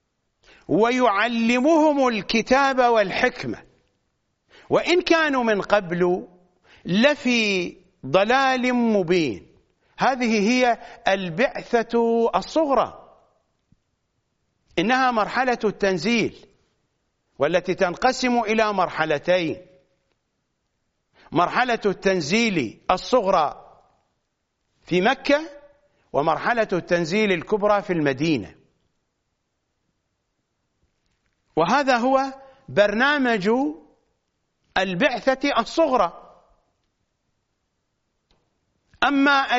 ويعلمهم الكتاب والحكمة وإن كانوا من قبل لفي ضلال مبين. هذه هي البعثة الصغرى، إنها مرحلة التنزيل، والتي تنقسم إلى مرحلتين: مرحلة التنزيل الصغرى في مكة، ومرحلة التنزيل الكبرى في المدينة. وهذا هو برنامج البعثة الصغرى. أما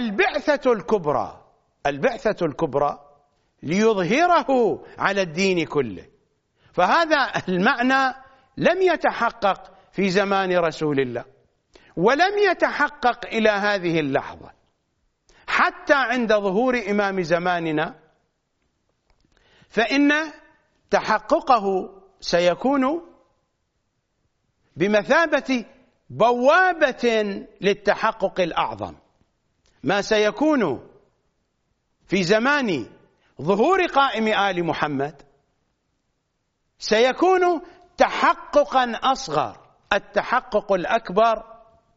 البعثة الكبرى ليظهره على الدين كله، فهذا المعنى لم يتحقق في زمان رسول الله، ولم يتحقق إلى هذه اللحظة، حتى عند ظهور إمام زماننا، فإن تحققه سيكون بمثابة بوابة للتحقق الأعظم. ما سيكون في زمان ظهور قائم آل محمد سيكون تحققا أصغر. التحقق الأكبر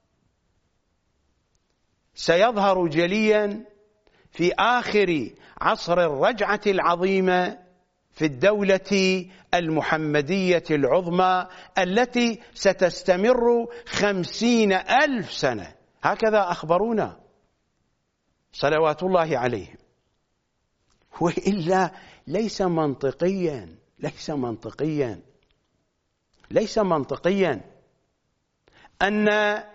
سيظهر جليا في آخر عصر الرجعة العظيمة في الدولة المحمدية العظمى، التي ستستمر 50,000 سنة، هكذا أخبرونا صلوات الله عليهم. وإلا ليس منطقيا أن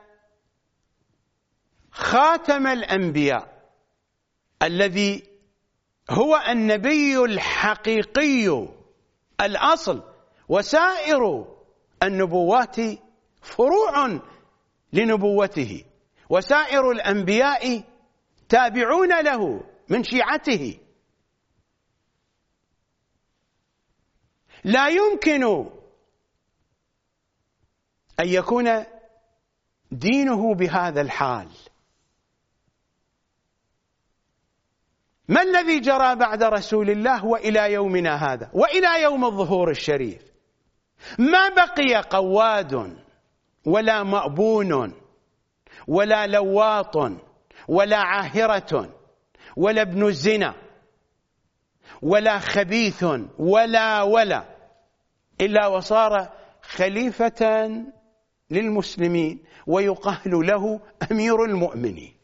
خاتم الأنبياء الذي هو النبي الحقيقي الأصل، وسائر النبوات فروع لنبوته، وسائر الأنبياء تابعون له من شيعته، لا يمكن أن يكون دينه بهذا الحال. ما الذي جرى بعد رسول الله وإلى يومنا هذا وإلى يوم الظهور الشريف؟ ما بقي قواد ولا مأبون ولا لواط ولا عاهرة ولا ابن الزنا ولا خبيث ولا إلا وصار خليفة للمسلمين، ويقال له أمير المؤمنين،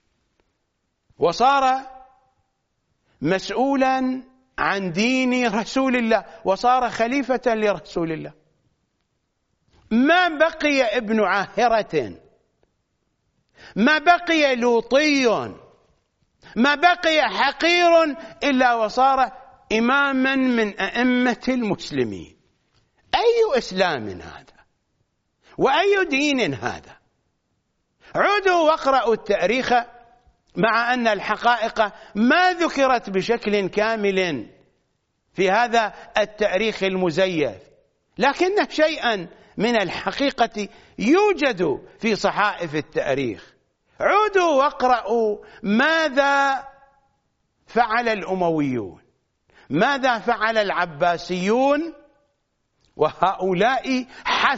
وصار مسؤولا عن دين رسول الله، وصار خليفة لرسول الله. ما بقي ابن عاهرة، ما بقي لوطي، ما بقي حقير إلا وصار إماما من أئمة المسلمين. أي إسلام هذا؟ وأي دين هذا؟ عودوا واقرأوا التاريخ، مع أن الحقائق ما ذكرت بشكل كامل في هذا التاريخ المزيف، لكن شيئا من الحقيقة يوجد في صحائف التاريخ. عودوا واقرأوا ماذا فعل الأمويون، ماذا فعل العباسيون، وهؤلاء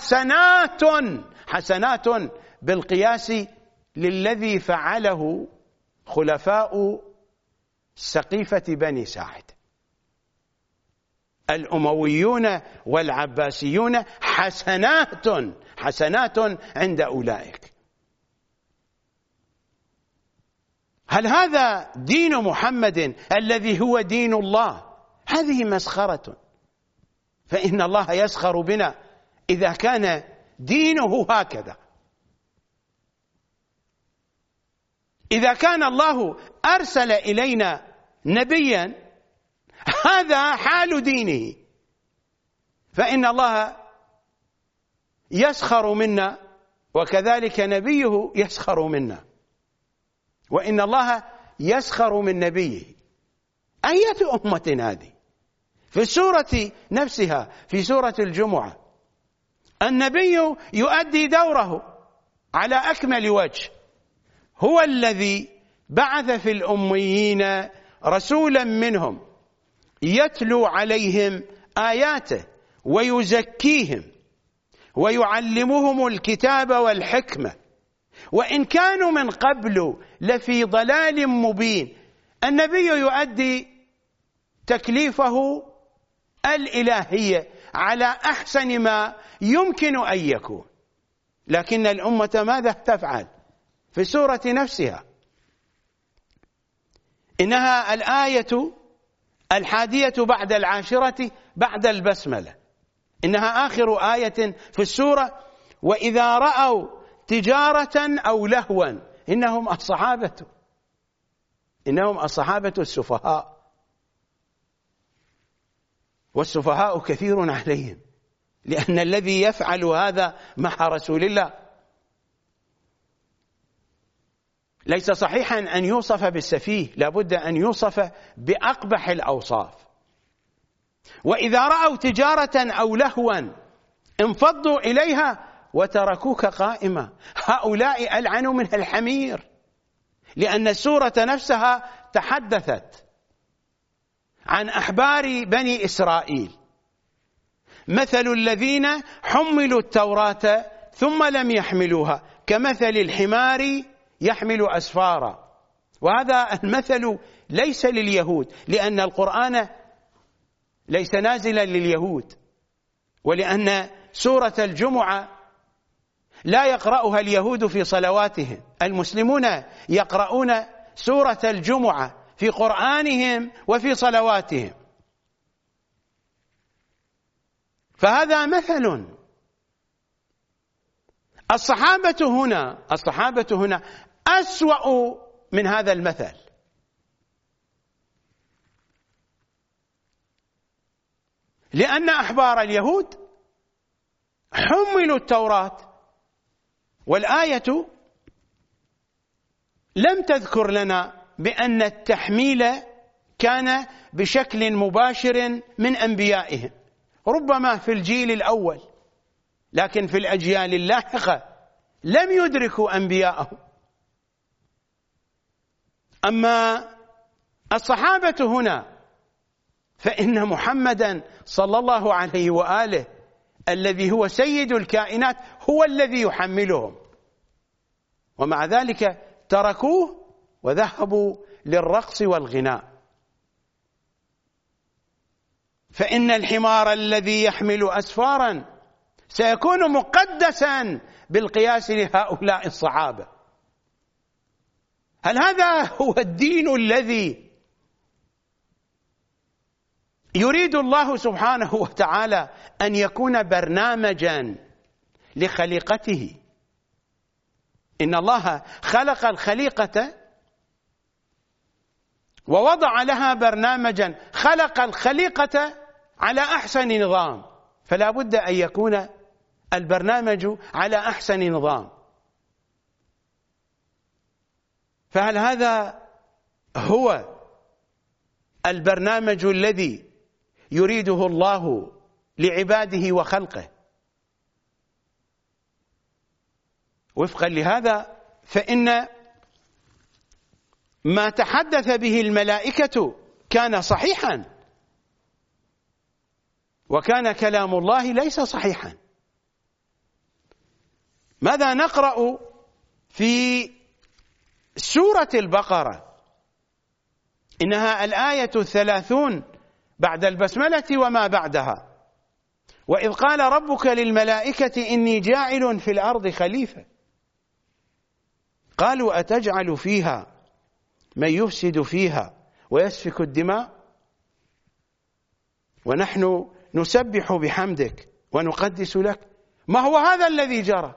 حسنات بالقياس للذي فعله خلفاء سقيفة بني ساعد. الأمويون والعباسيون حسنات عند أولئك. هل هذا دين محمد الذي هو دين الله؟ هذه مسخرة، فإن الله يسخر بنا إذا كان دينه هكذا. إذا كان الله أرسل إلينا نبيا هذا حال دينه، فإن الله يسخر منا، وكذلك نبيه يسخر منا، وإن الله يسخر من نبيه. أية أمة هذه؟ في السورة نفسها، في سورة الجمعة، النبي يؤدي دوره على أكمل وجه. هو الذي بعث في الأميين رسولا منهم يتلو عليهم آياته ويزكيهم ويعلمهم الكتاب والحكمة وإن كانوا من قبل لفي ضلال مبين. النبي يؤدي تكليفه الإلهية على أحسن ما يمكن أن يكون، لكن الأمة ماذا تفعل؟ في السورة نفسها إنها الآية 11 بعد 10 بعد البسملة، إنها آخر آية في السورة. وإذا رأوا تجارة أو لهوا إنهم الصحابة السفهاء، والسفهاء كثير عليهم، لأن الذي يفعل هذا مع رسول الله ليس صحيحا أن يوصف بالسفيه، لابد أن يوصف بأقبح الأوصاف. وإذا رأوا تجارة أو لهوا انفضوا إليها وتركوك قائمة. هؤلاء ألعن من الحمير، لأن السورة نفسها تحدثت عن أحبار بني إسرائيل. مثل الذين حملوا التوراة ثم لم يحملوها كمثل الحمار يحمل أسفارا. وهذا المثل ليس لليهود، لأن القرآن ليس نازلا لليهود، ولأن سورة الجمعة لا يقرأها اليهود في صلواتهم، المسلمون يقرؤون سورة الجمعة في قرآنهم وفي صلواتهم. فهذا مثل. الصحابة هنا أسوأ من هذا المثل، لأن أحبار اليهود حملوا التوراة، والآية لم تذكر لنا بأن التحميل كان بشكل مباشر من أنبيائهم، ربما في الجيل الأول، لكن في الأجيال اللاحقة لم يدركوا أنبياءهم. أما الصحابة هنا فإن محمدا صلى الله عليه وآله الذي هو سيد الكائنات هو الذي يحملهم، ومع ذلك تركوه وذهبوا للرقص والغناء. فإن الحمار الذي يحمل أسفارا سيكون مقدسا بالقياس لهؤلاء الصحابة. هل هذا هو الدين الذي يريد الله سبحانه وتعالى أن يكون برنامجا لخليقته؟ إن الله خلق الخليقة ووضع لها برنامجا، خلق الخليقة على أحسن نظام، فلا بد أن يكون البرنامج على أحسن نظام. فهل هذا هو البرنامج الذي يريده الله لعباده وخلقه؟ وفقا لهذا فإن ما تحدث به الملائكة كان صحيحا، وكان كلام الله ليس صحيحا. ماذا نقرأ في سورة البقرة؟ إنها الآية 30 بعد البسملة وما بعدها. وإذ قال ربك للملائكة إني جاعل في الأرض خليفة قالوا أتجعل فيها من يفسد فيها ويسفك الدماء ونحن نسبح بحمدك ونقدس لك. ما هو هذا الذي جرى؟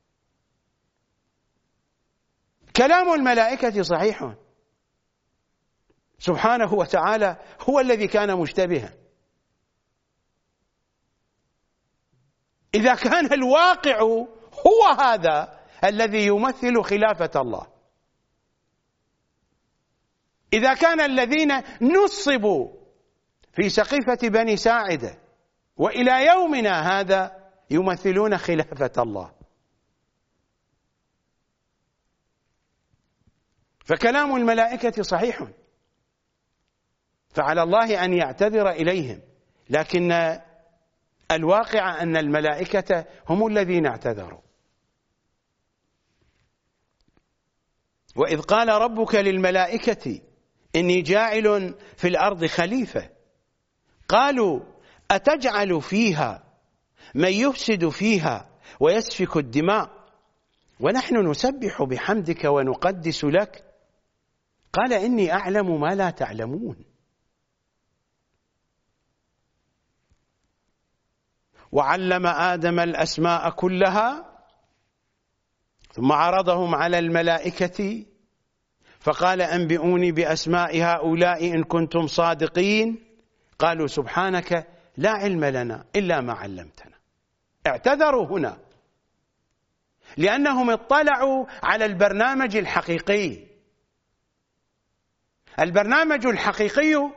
كلام الملائكة صحيح، سبحانه وتعالى هو الذي كان مشتبها. إذا كان الواقع هو هذا الذي يمثل خلافة الله، إذا كان الذين نصبوا في سقيفة بني ساعدة وإلى يومنا هذا يمثلون خلافة الله، فكلام الملائكة صحيح، فعلى الله أن يعتذر إليهم، لكن الواقع أن الملائكة هم الذين اعتذروا. وإذ قال ربك للملائكة إني جاعل في الأرض خليفة قالوا أتجعل فيها من يفسد فيها ويسفك الدماء ونحن نسبح بحمدك ونقدس لك قال إني أعلم ما لا تعلمون. وعلم آدم الأسماء كلها ثم عرضهم على الملائكة فقال أنبئوني بأسماء هؤلاء إن كنتم صادقين قالوا سبحانك لا علم لنا إلا ما علمتنا. اعتذروا هنا لأنهم اطلعوا على البرنامج الحقيقي. البرنامج الحقيقي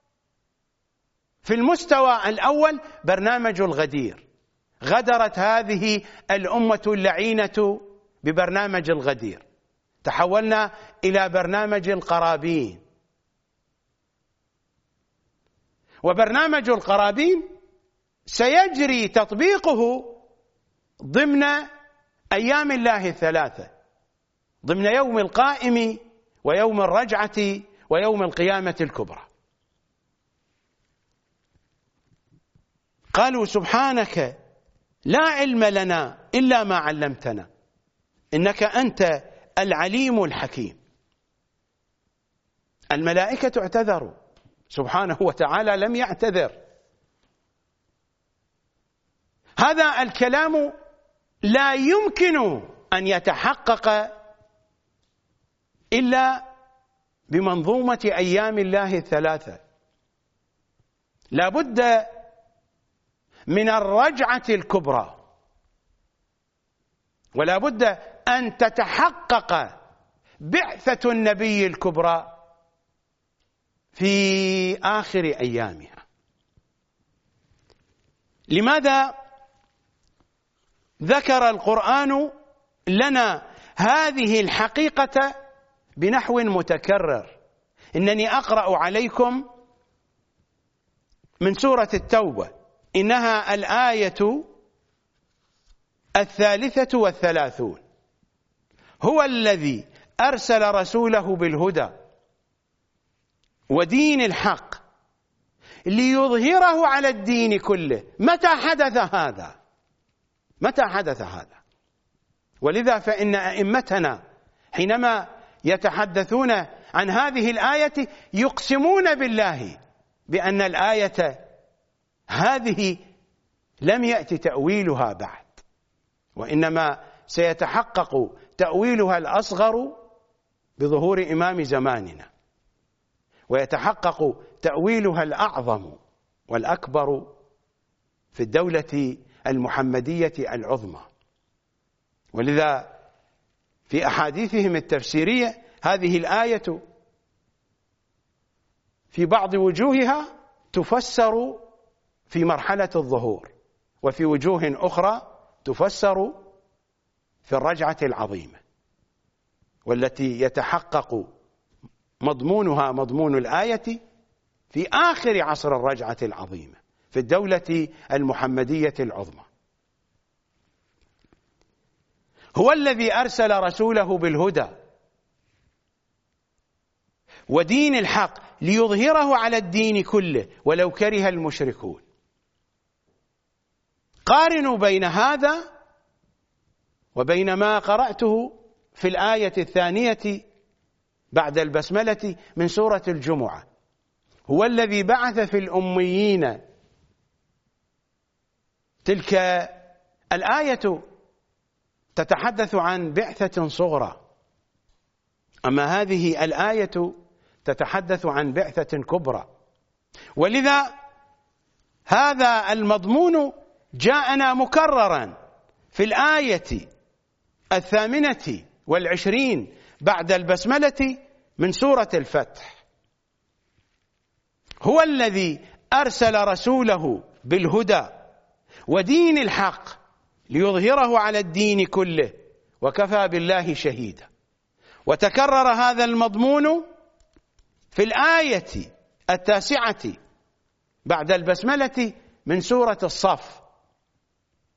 في المستوى الأول برنامج الغدير. غدرت هذه الأمة اللعينة ببرنامج الغدير، تحولنا إلى برنامج القرابين. وبرنامج القرابين سيجري تطبيقه ضمن أيام الله الثلاثة، ضمن يوم القائم ويوم الرجعة ويوم القيامة الكبرى. قالوا سبحانك لا علم لنا إلا ما علمتنا إنك أنت العليم الحكيم. الملائكة اعتذروا، سبحانه وتعالى لم يعتذر. هذا الكلام لا يمكن أن يتحقق إلا بمنظومة أيام الله الثلاثة. لا بد من الرجعة الكبرى، ولا بد أن تتحقق بعثة النبي الكبرى في آخر أيامها. لماذا ذكر القرآن لنا هذه الحقيقة بنحو متكرر؟ إنني أقرأ عليكم من سورة التوبة، إنها الآية 33. هو الذي أرسل رسوله بالهدى ودين الحق ليظهره على الدين كله. متى حدث هذا؟ متى حدث هذا؟ ولذا فإن أئمتنا حينما يتحدثون عن هذه الآية يقسمون بالله بأن الآية هذه لم يأتي تأويلها بعد، وإنما سيتحقق تأويلها الأصغر بظهور إمام زماننا، ويتحقق تأويلها الأعظم والأكبر في الدولة المحمدية العظمى. ولذا في أحاديثهم التفسيرية هذه الآية في بعض وجوهها تفسر في مرحلة الظهور، وفي وجوه أخرى تفسر في الرجعة العظيمة، والتي يتحقق مضمونها مضمون الآية في آخر عصر الرجعة العظيمة في الدولة المحمدية العظمى. هو الذي أرسل رسوله بالهدى ودين الحق ليظهره على الدين كله ولو كره المشركون. قارنوا بين هذا وبين ما قرأته في الآية 2 بعد البسملة من سورة الجمعة. هو الذي بعث في الأميين. تلك الآية تتحدث عن بعثة صغرى، أما هذه الآية تتحدث عن بعثة كبرى. ولذا هذا المضمون جاءنا مكررا في الآية 28 بعد البسملة من سورة الفتح. هو الذي أرسل رسوله بالهدى ودين الحق ليظهره على الدين كله وكفى بالله شهيدا. وتكرر هذا المضمون في الآية 9 بعد البسملة من سورة الصف.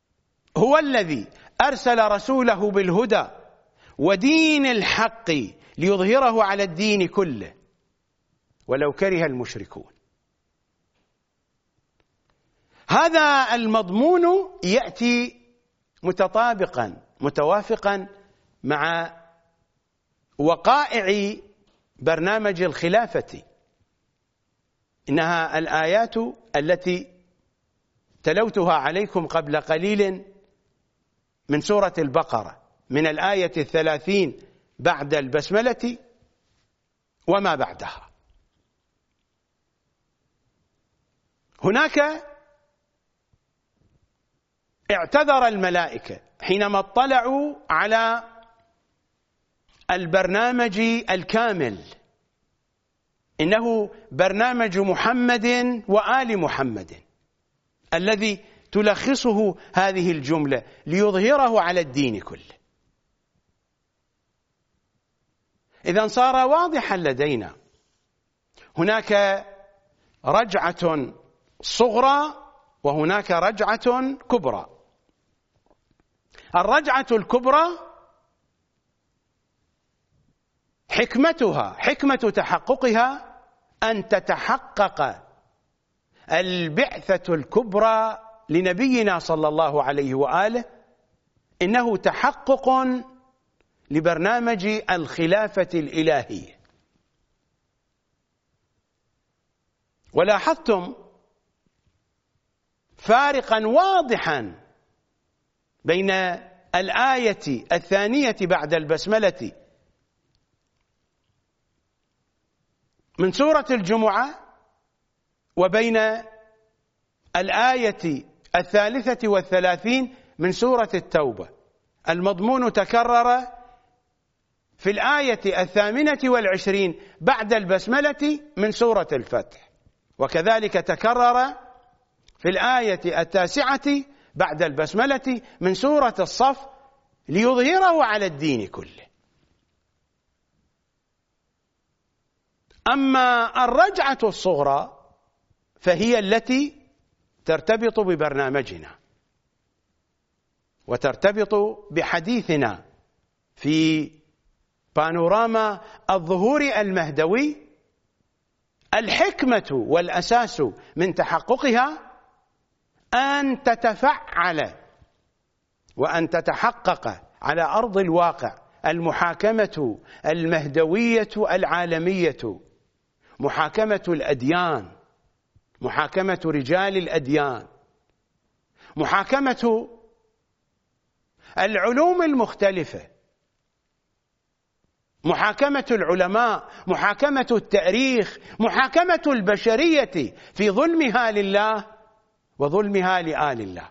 هو الذي أرسل رسوله بالهدى ودين الحق ليظهره على الدين كله ولو كره المشركون. هذا المضمون يأتي متوافقا مع وقائع برنامج الخلافة. إنها الآيات التي تلوتها عليكم قبل قليل من سورة البقرة، من الآية 30 بعد البسملة وما بعدها. هناك اعتذر الملائكة حينما اطلعوا على البرنامج الكامل، إنه برنامج محمد وآل محمد الذي تلخصه هذه الجملة ليظهره على الدين كله. إذن صار واضحا لدينا هناك رجعة صغرى وهناك رجعة كبرى. الرجعة الكبرى حكمة تحققها أن تتحقق البعثة الكبرى لنبينا صلى الله عليه وآله، إنه تحقق لبرنامج الخلافة الإلهية. ولاحظتم فارقا واضحا بين الآية الثانية بعد البسملة من سورة الجمعة وبين الآية 33 من سورة التوبة. المضمون تكرر في الآية 28 بعد البسملة من سورة الفتح، وكذلك تكرر في الآية 9 بعد البسملة من سورة الصف ليظهره على الدين كله. أما الرجعة الصغرى فهي التي ترتبط ببرنامجنا وترتبط بحديثنا في بانوراما الظهور المهدوي. الحكمة والأساس من تحققها أن تتفعل وأن تتحقق على أرض الواقع المحاكمة المهدوية العالمية، محاكمة الأديان، محاكمة رجال الأديان، محاكمة العلوم المختلفة، محاكمة العلماء، محاكمة التاريخ، محاكمة البشرية في ظلمها لله وظلمها لآل الله.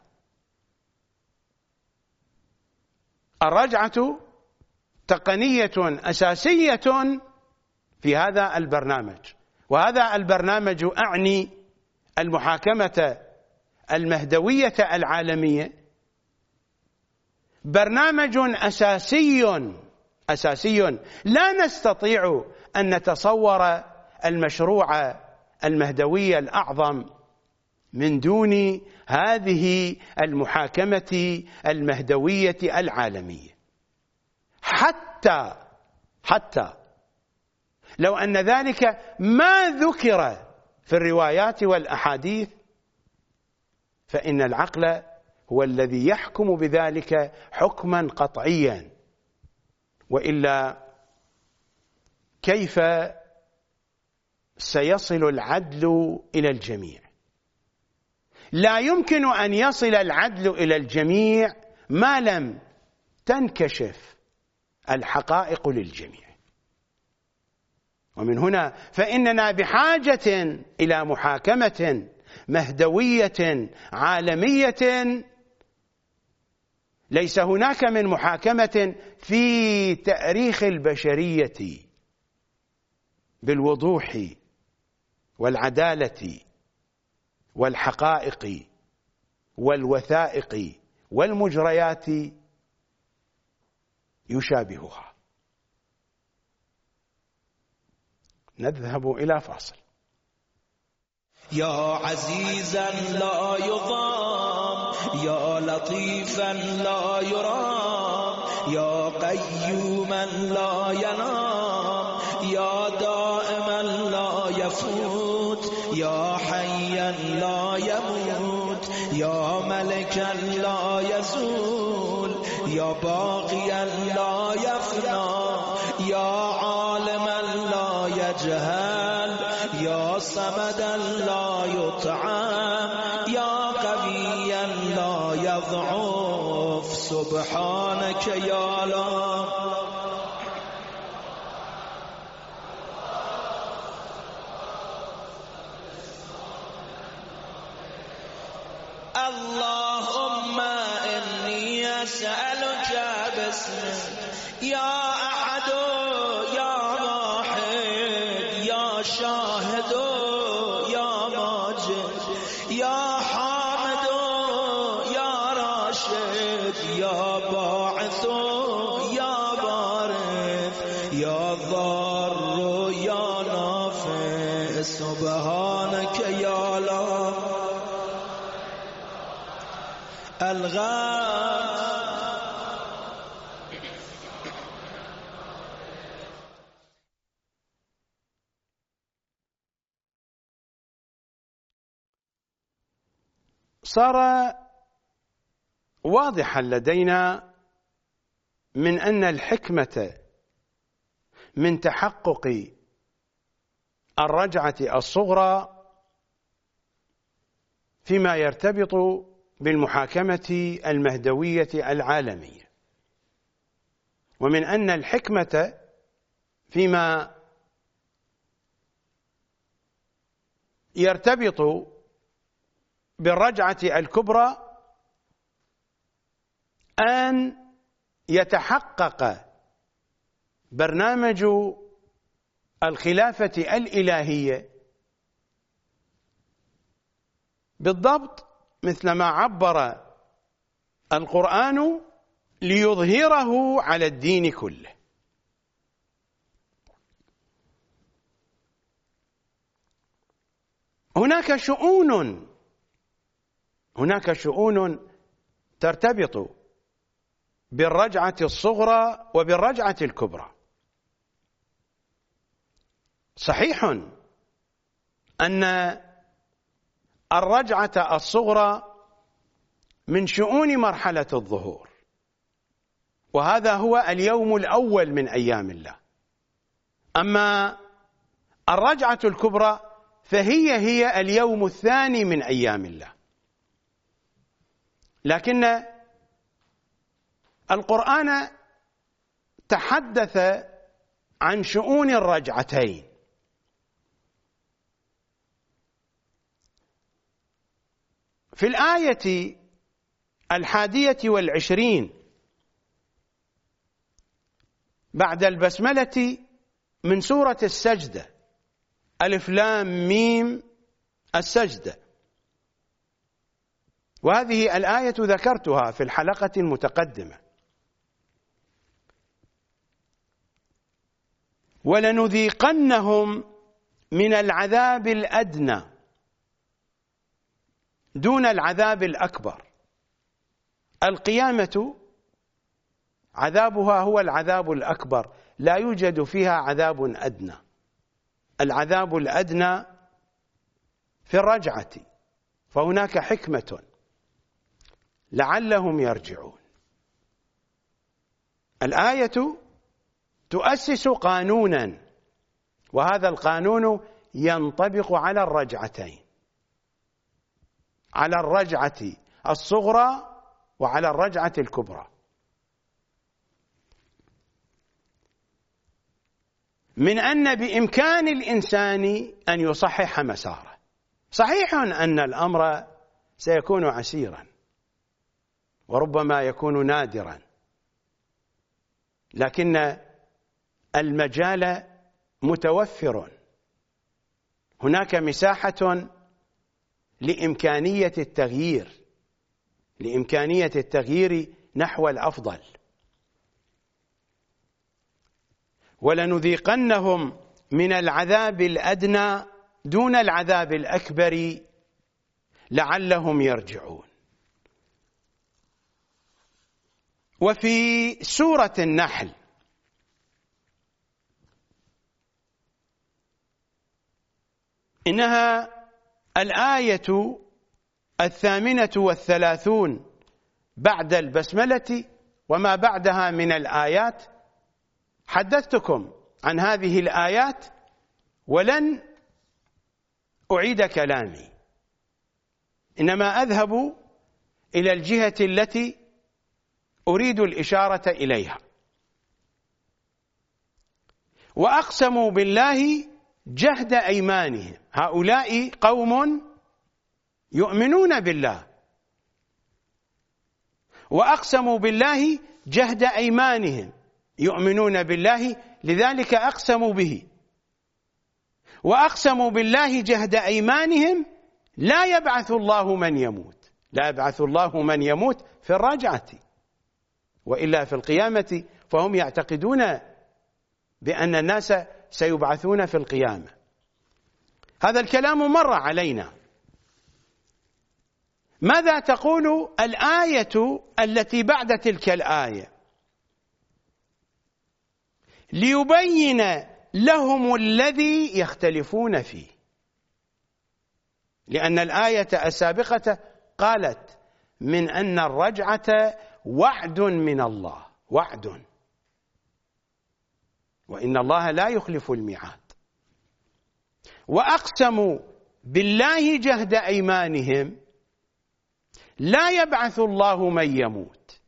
الرجعة تقنية أساسية في هذا البرنامج، وهذا البرنامج أعني المحاكمة المهدوية العالمية، برنامج أساسي لا نستطيع أن نتصور المشروع المهدوي الأعظم من دون هذه المحاكمة المهدوية العالمية. حتى لو أن ذلك ما ذكر في الروايات والأحاديث، فإن العقل هو الذي يحكم بذلك حكما قطعيا، وإلا كيف سيصل العدل إلى الجميع؟ لا يمكن أن يصل العدل إلى الجميع ما لم تنكشف الحقائق للجميع. ومن هنا فإننا بحاجة إلى محاكمة مهدوية عالمية. ليس هناك من محاكمة في تاريخ البشرية بالوضوح والعدالة والحقائق والوثائق والمجريات يشابهها. نذهب إلى فاصل. يا عزيزا لا يضام، يا لطيفا لا يرام، يا قيوما لا ينام، يا دائما لا يفوت يا حيا لا يموت يا ملكا لا يزول يا باقيا لا يفنى يا عالما لا يجهل يا صمدا لا يطعم يا قويا لا يضعف سبحانك يا الله. اللهم إني أسألك باسمك يا أحد يا واحد يا شاهد يا ماجد يا حامد يا راشد يا باعث يا بارث يا ضار يا نافع سبحانك يا الله. صار واضحا لدينا من أن الحكمة من تحقق الرجعة الصغرى فيما يرتبط بالمحاكمة المهدوية العالمية، ومن أن الحكمة فيما يرتبط بالرجعة الكبرى أن يتحقق برنامج الخلافة الإلهية بالضبط مثلما عبر القرآن ليظهره على الدين كله. هناك شؤون ترتبط بالرجعة الصغرى وبالرجعة الكبرى. صحيح أن الرجعة الصغرى من شؤون مرحلة الظهور، وهذا هو اليوم الأول من أيام الله. أما الرجعة الكبرى فهي اليوم الثاني من أيام الله. لكن القرآن تحدث عن شؤون الرجعتين. في الآية 21 بعد البسملة من سورة السجدة، ألف لام ميم السجدة، وهذه الآية ذكرتها في الحلقة المتقدمة: ولنذيقنهم من العذاب الأدنى دون العذاب الأكبر. القيامة عذابها هو العذاب الأكبر، لا يوجد فيها عذاب أدنى. العذاب الأدنى في الرجعة، فهناك حكمة لعلهم يرجعون. الآية تؤسس قانونا، وهذا القانون ينطبق على الرجعتين، على الرجعة الصغرى وعلى الرجعة الكبرى. من أن بإمكان الإنسان أن يصحح مساره. صحيح أن الأمر سيكون عسيرا وربما يكون نادرا، لكن المجال متوفر. هناك مساحة لإمكانية التغيير نحو الأفضل. ولنذيقنهم من العذاب الأدنى دون العذاب الأكبر لعلهم يرجعون. وفي سورة النحل إنها الآية 38 بعد البسملة وما بعدها من الآيات. حدثتكم عن هذه الآيات ولن أعيد كلامي، إنما أذهب إلى الجهة التي أريد الإشارة إليها. وأقسموا بالله جهد أيمانهم، هؤلاء قوم يؤمنون بالله، وأقسموا بالله جهد أيمانهم، يؤمنون بالله لذلك أقسموا به. وأقسموا بالله جهد أيمانهم لا يبعث الله من يموت، لا يبعث الله من يموت في الرجعة، وإلا في القيامة فهم يعتقدون بأن الناس سيبعثون في القيامة. هذا الكلام مر علينا. ماذا تقول الآية التي بعد تلك الآية؟ ليبين لهم الذي يختلفون فيه، لأن الآية السابقة قالت من أن الرجعة وعد من الله، وعد، وإن الله لا يخلف الميعاد. وأقسموا بالله جهد أيمانهم لا يبعث الله من يموت،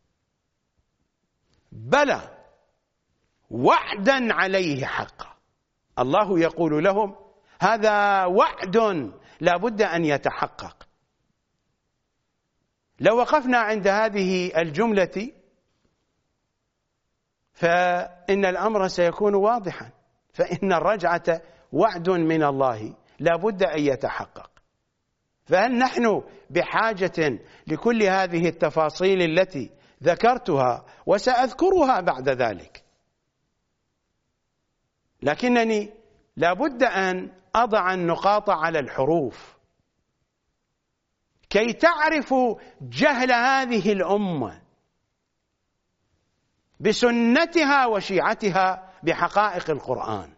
بلى وعدا عليه حقا. الله يقول لهم هذا وعد لا بد أن يتحقق. لو وقفنا عند هذه الجملة فإن الأمر سيكون واضحا، فإن الرجعة وعد من الله لا بد أن يتحقق. فهل نحن بحاجة لكل هذه التفاصيل التي ذكرتها وسأذكرها بعد ذلك؟ لكنني لا بد أن أضع النقاط على الحروف كي تعرفوا جهل هذه الأمة بسنتها وشيعتها بحقائق القرآن.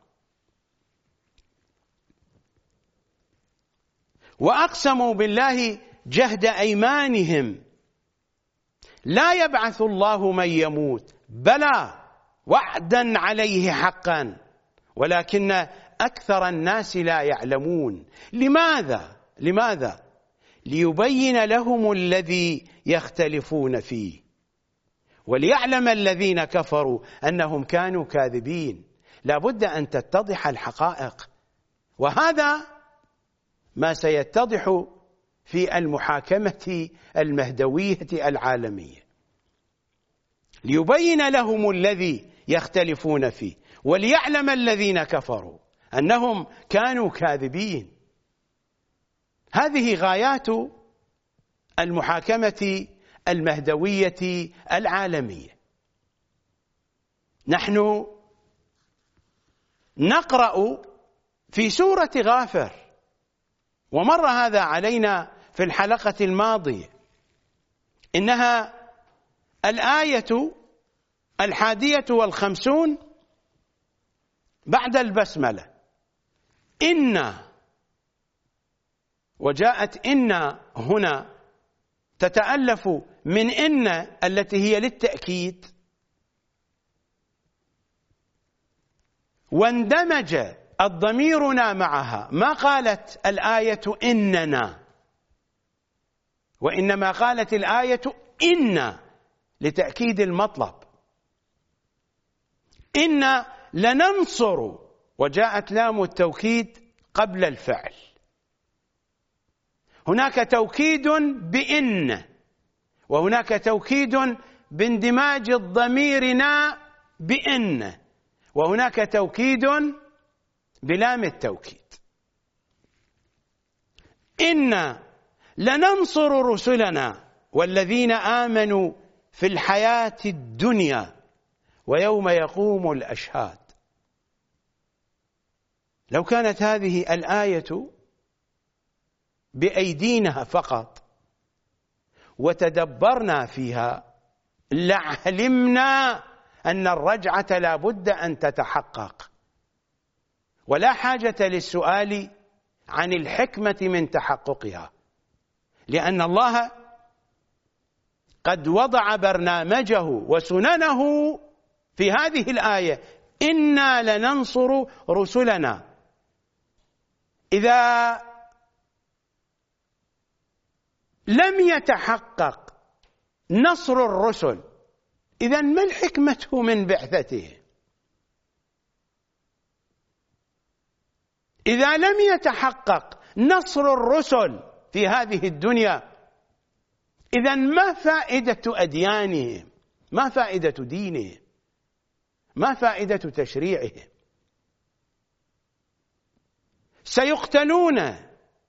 وأقسموا بالله جهد أيمانهم لا يبعث الله من يموت، بلى وعدا عليه حقا، ولكن أكثر الناس لا يعلمون. لماذا؟ ليبين لهم الذي يختلفون فيه، وليعلم الذين كفروا أنهم كانوا كاذبين. لا بد أن تتضح الحقائق، وهذا ما سيتضح في المحاكمة المهدوية العالمية. ليبين لهم الذي يختلفون فيه وليعلم الذين كفروا أنهم كانوا كاذبين. هذه غايات المحاكمة المهدوية العالمية. نحن نقرأ في سورة غافر، ومر هذا علينا في الحلقة الماضية، إنها الآية 51 بعد البسملة. إن، وجاءت إن هنا تتألف من إن التي هي للتأكيد، واندمج الضميرنا معها. ما قالت الآية إننا، وإنما قالت الآية إن لتأكيد المطلب. إن لننصر، وجاءت لام التوكيد قبل الفعل. هناك توكيد بإن، وهناك توكيد باندماج الضميرنا بإن، وهناك توكيد بلام التوكيد. إن لننصر رسلنا والذين آمنوا في الحياة الدنيا ويوم يقوم الأشهاد. لو كانت هذه الآية بأيدينا فقط وتدبرنا فيها لعلمنا أن الرجعة لا بد أن تتحقق، ولا حاجة للسؤال عن الحكمة من تحققها، لأن الله قد وضع برنامجه وسننه في هذه الآية: إنا لننصر رسلنا. إذا لم يتحقق نصر الرسل، إذن ما الحكمة من بعثته؟ إذا لم يتحقق نصر الرسل في هذه الدنيا، إذن ما فائدة أديانهم؟ ما فائدة دينهم؟ ما فائدة تشريعهم؟ سيقتلون،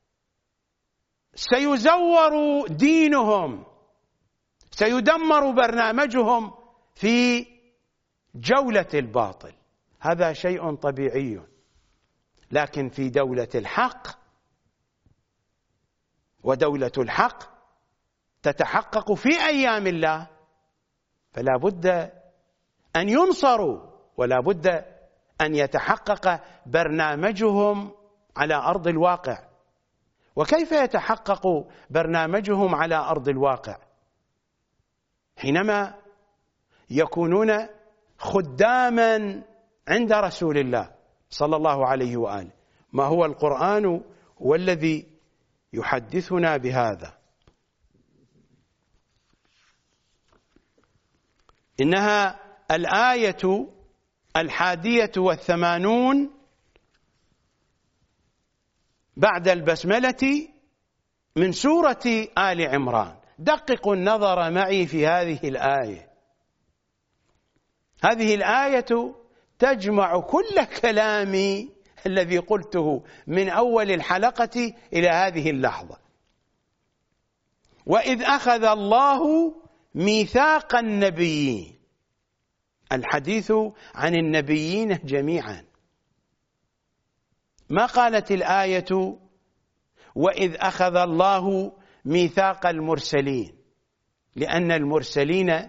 سيزور دينهم، سيدمر برنامجهم في جولة الباطل. هذا شيء طبيعي، لكن في دولة الحق، ودولة الحق تتحقق في أيام الله، فلا بد أن ينصروا، ولا بد أن يتحقق برنامجهم على أرض الواقع. وكيف يتحقق برنامجهم على أرض الواقع؟ حينما يكونون خداما عند رسول الله صلى الله عليه وآله. ما هو القرآن والذي يحدثنا بهذا؟ إنها الآية 81 بعد البسملة من سورة آل عمران. دققوا النظر معي في هذه الآية. هذه الآية تجمع كل كلامي الذي قلته من أول الحلقة إلى هذه اللحظة. وإذ أخذ الله ميثاق النبيين، الحديث عن النبيين جميعا. ما قالت الآية وإذ أخذ الله ميثاق المرسلين؟ لأن المرسلين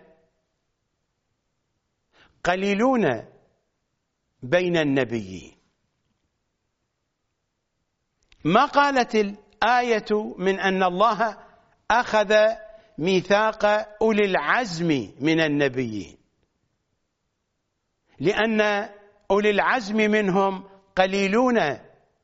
قليلون بين النبيين. ما قالت الآية من أن الله أخذ ميثاق أولي العزم من النبيين؟ لأن أولي العزم منهم قليلون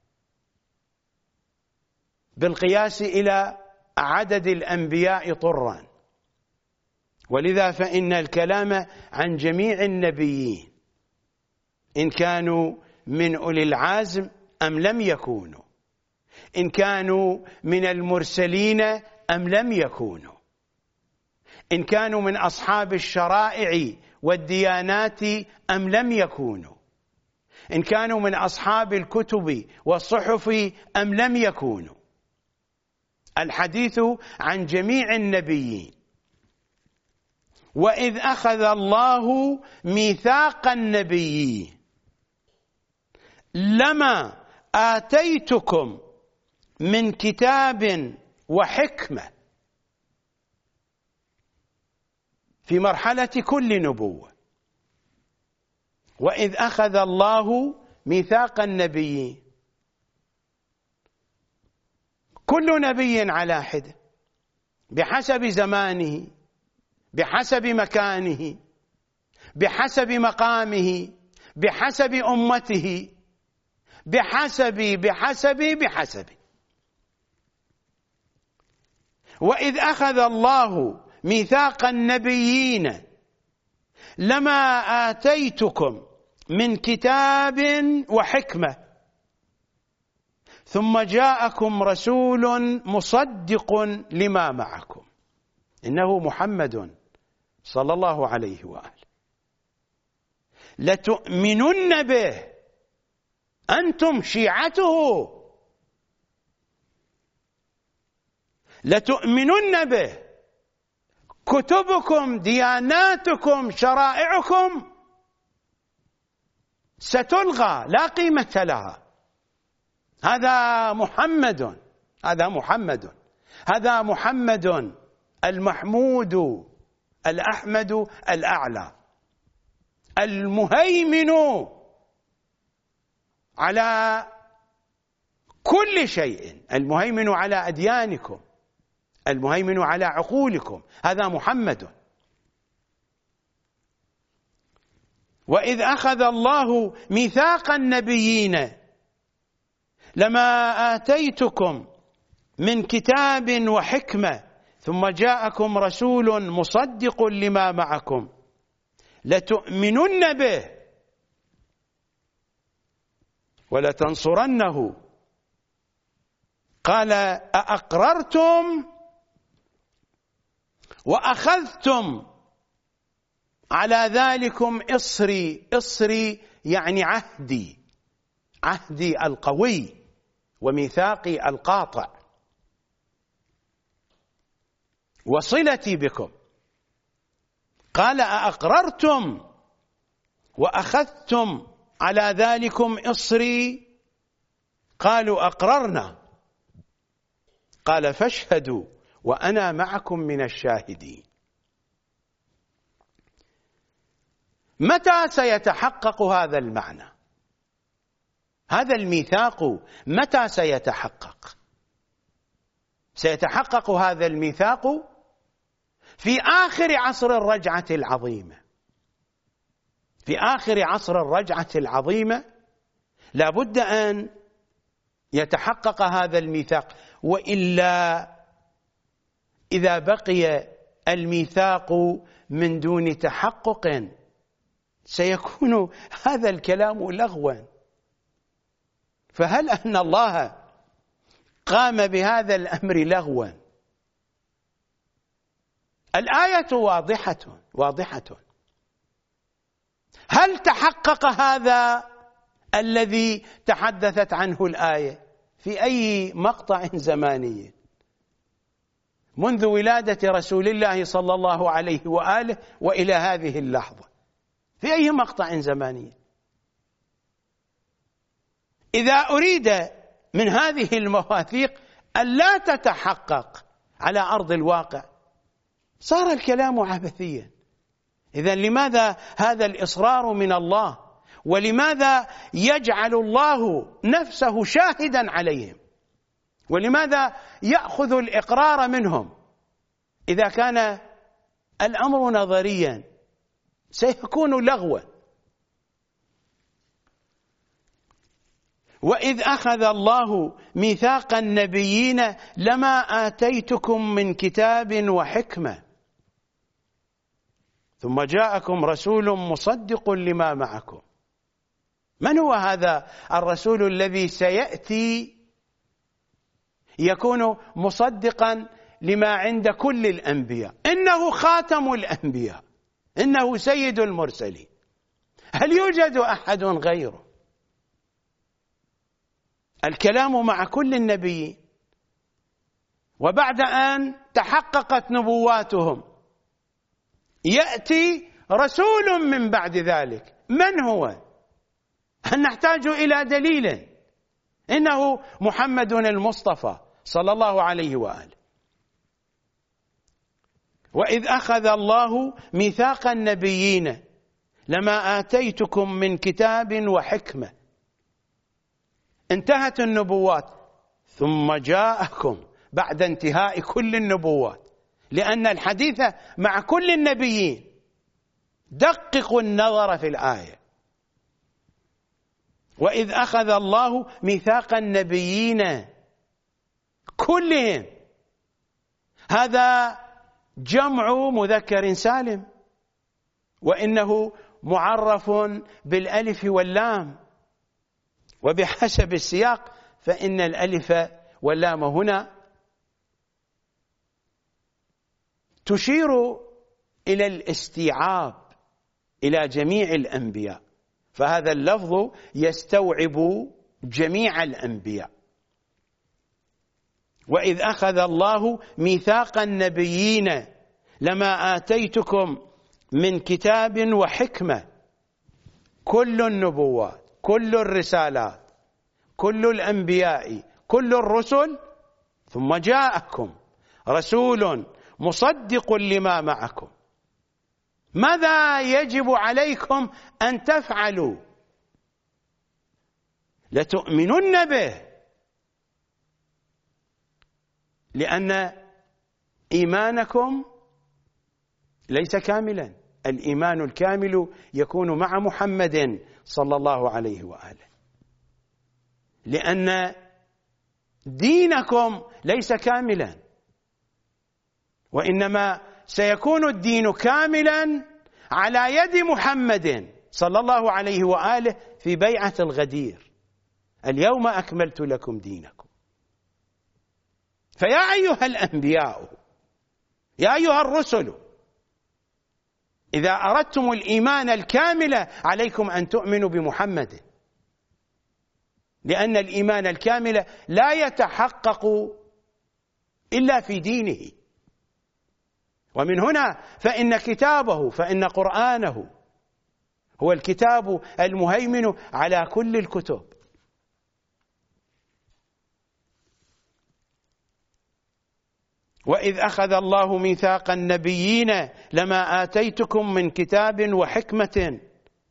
بالقياس إلى عدد الأنبياء طرا، ولذا فإن الكلام عن جميع النبيين إن كانوا من أولي العزم أم لم يكونوا، إن كانوا من المرسلين أم لم يكونوا، إن كانوا من أصحاب الشرائع والديانات أم لم يكونوا، إن كانوا من أصحاب الكتب والصحف أم لم يكونوا. الحديث عن جميع النبيين. وإذ أخذ الله ميثاق النبيين لما آتيتكم من كتاب وحكمة، في مرحلة كل نبوة. وإذ أخذ الله ميثاق النبيين، كل نبي على حدة بحسب زمانه، بحسب مكانه، بحسب مقامه، بحسب أمته، بحسب. وإذ أخذ الله ميثاق النبيين لما آتيتكم من كتاب وحكمة ثم جاءكم رسول مصدق لما معكم، إنه محمد صلى الله عليه وآله، لتؤمنن به، أنتم شيعته، لتؤمنن به، كتبكم، دياناتكم، شرائعكم ستلغى، لا قيمة لها. هذا محمد، هذا محمد، هذا محمد المحمود الأحمد الأعلى، المهيمن على كل شيء، المهيمن على أديانكم، المهيمن على عقولكم، هذا محمد. وإذ أخذ الله ميثاق النبيين لما آتيتكم من كتاب وحكمة ثم جاءكم رسول مصدق لما معكم لتؤمنن به ولتنصرنه قال أأقررتم وأخذتم على ذلكم إصري يعني عهدي القوي وميثاقي القاطع وصلتي بكم. قال أأقررتم وأخذتم على ذلكم إصري قالوا أقررنا قال فاشهدوا وأنا معكم من الشاهدين. متى سيتحقق هذا المعنى؟ هذا الميثاق متى سيتحقق؟ سيتحقق هذا الميثاق في آخر عصر الرجعة العظيمة. في آخر عصر الرجعة العظيمة لا بد أن يتحقق هذا الميثاق، وإلا إذا بقي الميثاق من دون تحقق سيكون هذا الكلام لغوا. فهل أن الله قام بهذا الأمر لغوا؟ الآية واضحة. هل تحقق هذا الذي تحدثت عنه الآية في أي مقطع زماني منذ ولادة رسول الله صلى الله عليه وآله وإلى هذه اللحظة؟ في أي مقطع زماني؟ إذا أريد من هذه المواثيق ألا تتحقق على أرض الواقع صار الكلام عبثيا. إذن لماذا هذا الإصرار من الله؟ ولماذا يجعل الله نفسه شاهدا عليهم؟ ولماذا يأخذ الإقرار منهم؟ إذا كان الأمر نظريا سيكون لغوا. وإذ أخذ الله ميثاق النبيين لما آتيتكم من كتاب وحكمة ثم جاءكم رسول مصدق لما معكم. من هو هذا الرسول الذي سيأتي يكون مصدقا لما عند كل الأنبياء؟ إنه خاتم الأنبياء، إنه سيد المرسلين، هل يوجد أحد غيره؟ الكلام مع كل النبيين، وبعد أن تحققت نبواتهم يأتي رسول من بعد ذلك. من هو؟ هل نحتاج إلى دليل؟ إنه محمد المصطفى صلى الله عليه وآله. وإذ أخذ الله ميثاق النبيين لما آتيتكم من كتاب وحكمة، انتهت النبوات ثم جاءكم بعد انتهاء كل النبوات، لأن الحديث مع كل النبيين. دققوا النظر في الآية. وإذ أخذ الله ميثاق النبيين كلهم، هذا جمع مذكر سالم، وإنه معرف بالألف واللام، وبحسب السياق فإن الألف واللام هنا تشير إلى الاستيعاب إلى جميع الأنبياء، فهذا اللفظ يستوعب جميع الأنبياء. وإذ أخذ الله ميثاق النبيين لما آتيتكم من كتاب وحكمة، كل النبوات، كل الرسالات، كل الأنبياء، كل الرسل، ثم جاءكم رسول مصدق لما معكم. ماذا يجب عليكم أن تفعلوا؟ لتؤمنن به لأن إيمانكم ليس كاملا. الإيمان الكامل يكون مع محمد صلى الله عليه وآله، لأن دينكم ليس كاملا، وإنما سيكون الدين كاملا على يد محمد صلى الله عليه وآله في بيعة الغدير: اليوم أكملت لكم دينكم. فيا أيها الأنبياء، يا أيها الرسل، إذا أردتم الإيمان الكامل عليكم أن تؤمنوا بمحمد، لأن الإيمان الكامل لا يتحقق إلا في دينه. ومن هنا فإن قرآنه هو الكتاب المهيمن على كل الكتب. وإذ أخذ الله ميثاق النبيين لما آتيتكم من كتاب وحكمة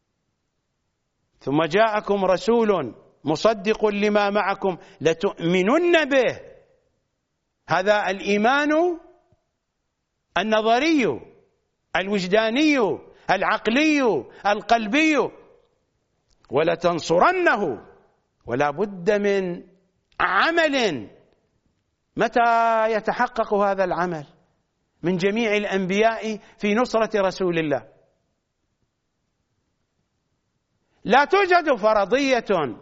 ثم جاءكم رسول مصدق لما معكم لتؤمنن به. هذا الإيمان النظري الوجداني العقلي القلبي. ولتنصرنه، ولا بد من عمل. متى يتحقق هذا العمل؟ من جميع الأنبياء في نصرة رسول الله. لا توجد فرضية،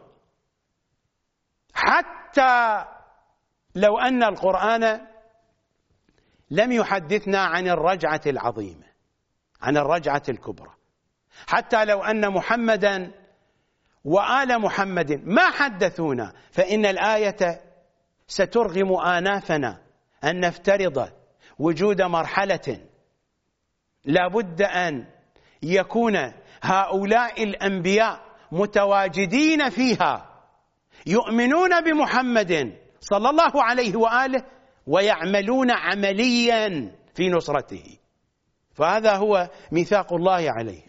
حتى لو أن القرآن لم يحدثنا عن الرجعة العظيمة، عن الرجعة الكبرى، حتى لو أن محمدا وآل محمد ما حدثونا، فإن الآية سترغم آنافنا أن نفترض وجود مرحلة لا بد أن يكون هؤلاء الأنبياء متواجدين فيها، يؤمنون بمحمد صلى الله عليه وآله ويعملون عمليا في نصرته. فهذا هو ميثاق الله عليه.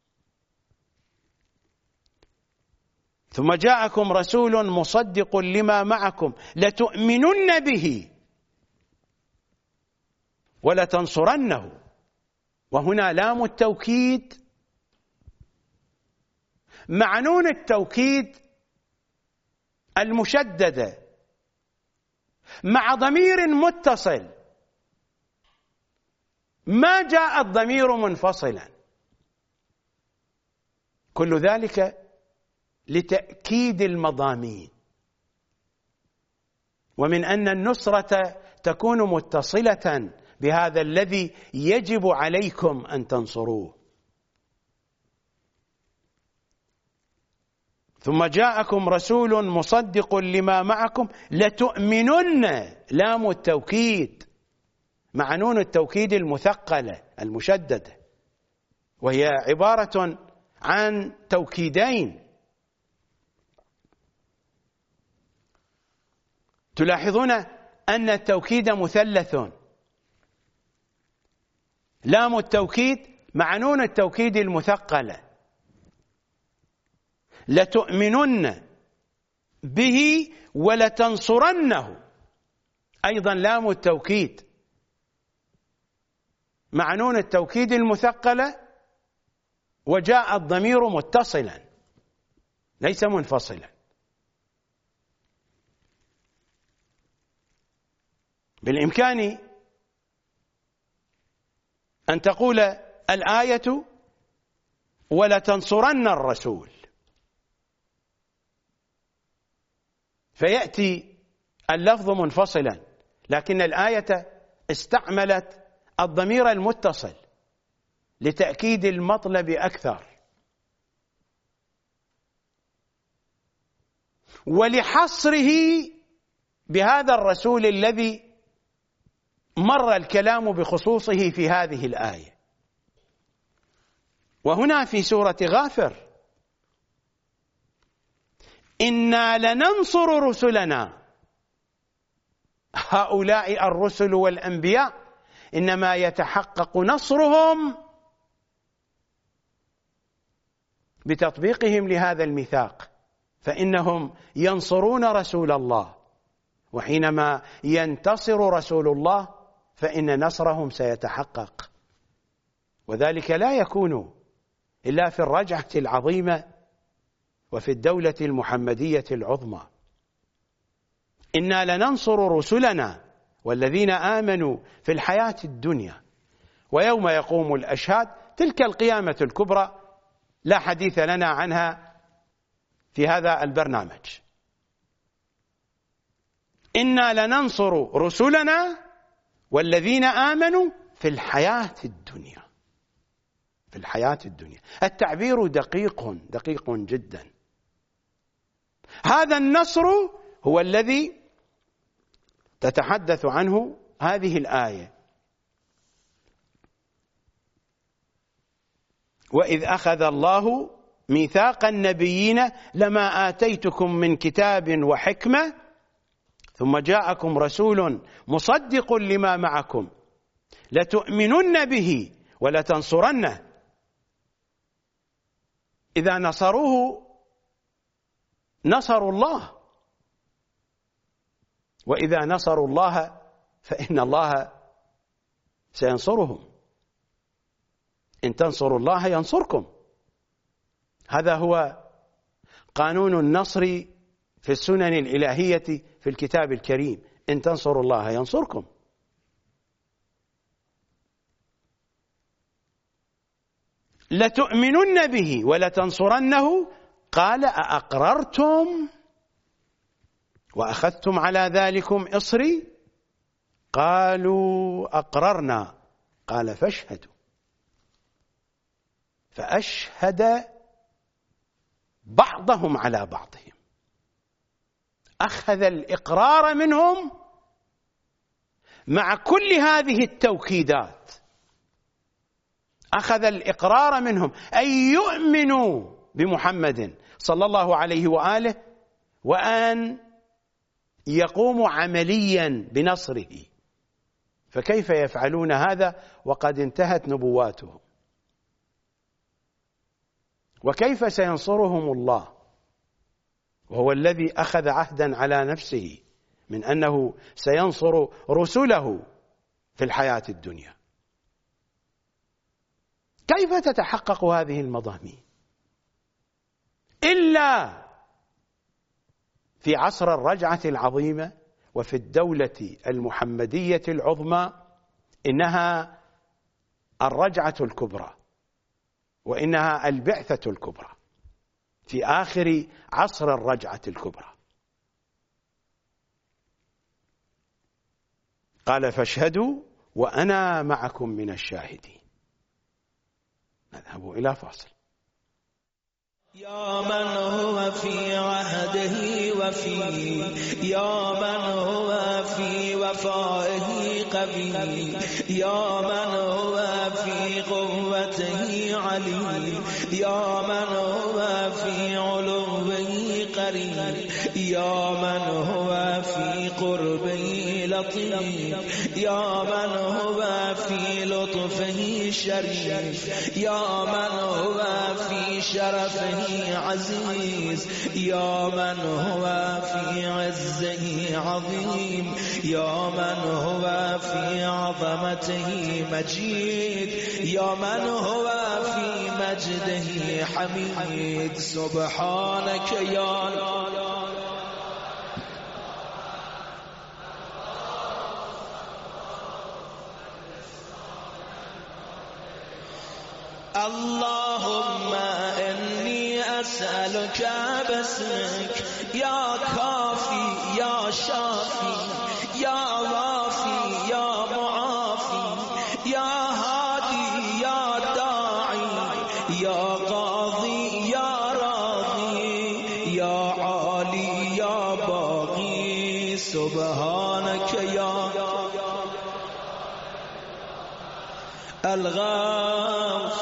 ثم جاءكم رسول مصدق لما معكم لتؤمنن به ولتنصرنه. وهنا لام التوكيد مع نون التوكيد المشددة مع ضمير متصل، ما جاء الضمير منفصلا. كل ذلك لتأكيد المضامين، ومن أن النصرة تكون متصلة بهذا الذي يجب عليكم أن تنصروه. ثم جاءكم رسول مصدق لما معكم لتؤمنن، لام التوكيد مع نون التوكيد المثقلة المشددة، وهي عبارة عن توكيدين. تلاحظون أن التوكيد مثلث، لام التوكيد مع نون التوكيد المثقلة، لتؤمنن به ولتنصرنه، أيضا لام التوكيد مع نون التوكيد المثقلة، وجاء الضمير متصلا ليس منفصلا. بالإمكان أن تقول الآية ولتنصرن الرسول، فيأتي اللفظ منفصلا، لكن الآية استعملت الضمير المتصل لتأكيد المطلب أكثر، ولحصره بهذا الرسول الذي مر الكلام بخصوصه في هذه الآية. وهنا في سورة غافر: إنا لننصر رسلنا. هؤلاء الرسل والأنبياء إنما يتحقق نصرهم بتطبيقهم لهذا الميثاق، فإنهم ينصرون رسول الله وحينما ينتصر رسول الله فإن نصرهم سيتحقق، وذلك لا يكون إلا في الرجعة العظيمة وفي الدولة المحمدية العظمى. إنا لننصر رسلنا والذين آمنوا في الحياة الدنيا ويوم يقوم الأشهاد. تلك القيامة الكبرى لا حديث لنا عنها في هذا البرنامج. إنا لننصر رسلنا والذين آمنوا في الحياة الدنيا. في الحياة الدنيا، التعبير دقيق جدا. هذا النصر هو الذي تتحدث عنه هذه الآية: وإذ أخذ الله ميثاق النبيين لما آتيتكم من كتاب وحكمة ثم جاءكم رسول مصدق لما معكم لتؤمنن به ولتنصرنه. إذا نصروه نصروا الله، وإذا نصروا الله فإن الله سينصرهم. إن تنصروا الله ينصركم. هذا هو قانون النصر في السنن الإلهية في الكتاب الكريم: إن تنصروا الله ينصركم. لتؤمنن به ولتنصرنه. قال: أأقررتم وأخذتم على ذلكم إصري؟ قالوا أقررنا. قال: فاشهدوا. فأشهد بعضهم على بعضهم، أخذ الإقرار منهم مع كل هذه التوكيدات. أخذ الإقرار منهم أن يؤمنوا بمحمد صلى الله عليه وآله وأن يقوموا عمليا بنصره. فكيف يفعلون هذا وقد انتهت نبواتهم؟ وكيف سينصرهم الله وهو الذي أخذ عهدا على نفسه من أنه سينصر رسله في الحياة الدنيا؟ كيف تتحقق هذه المضامين إلا في عصر الرجعة العظيمة وفي الدولة المحمدية العظمى؟ إنها الرجعة الكبرى، وإنها البعثة الكبرى في آخر عصر الرجعة الكبرى. قال: فاشهدوا وأنا معكم من الشاهدين. نذهب إلى فاصل. يا من هو في عهده وفي، يا من هو في وفائه قوي، يا من هو في قوته علي، يا من هو في علوه قريب، يا من هو في قربه لطيف، يا من هو في لطفه شريف، يا من هو في شرفه عزيز، يا من هو في عزه عظيم، يا من هو في عظمته مجيد، يا من هو في مجده حميد. سبحانك يا اللهم إني أسألك باسمك يا كافي يا شافي يا وافي يا معافي يا هادي يا داعي يا قاضي يا راضي يا عالي يا باقي. سبحانك يا الغاف.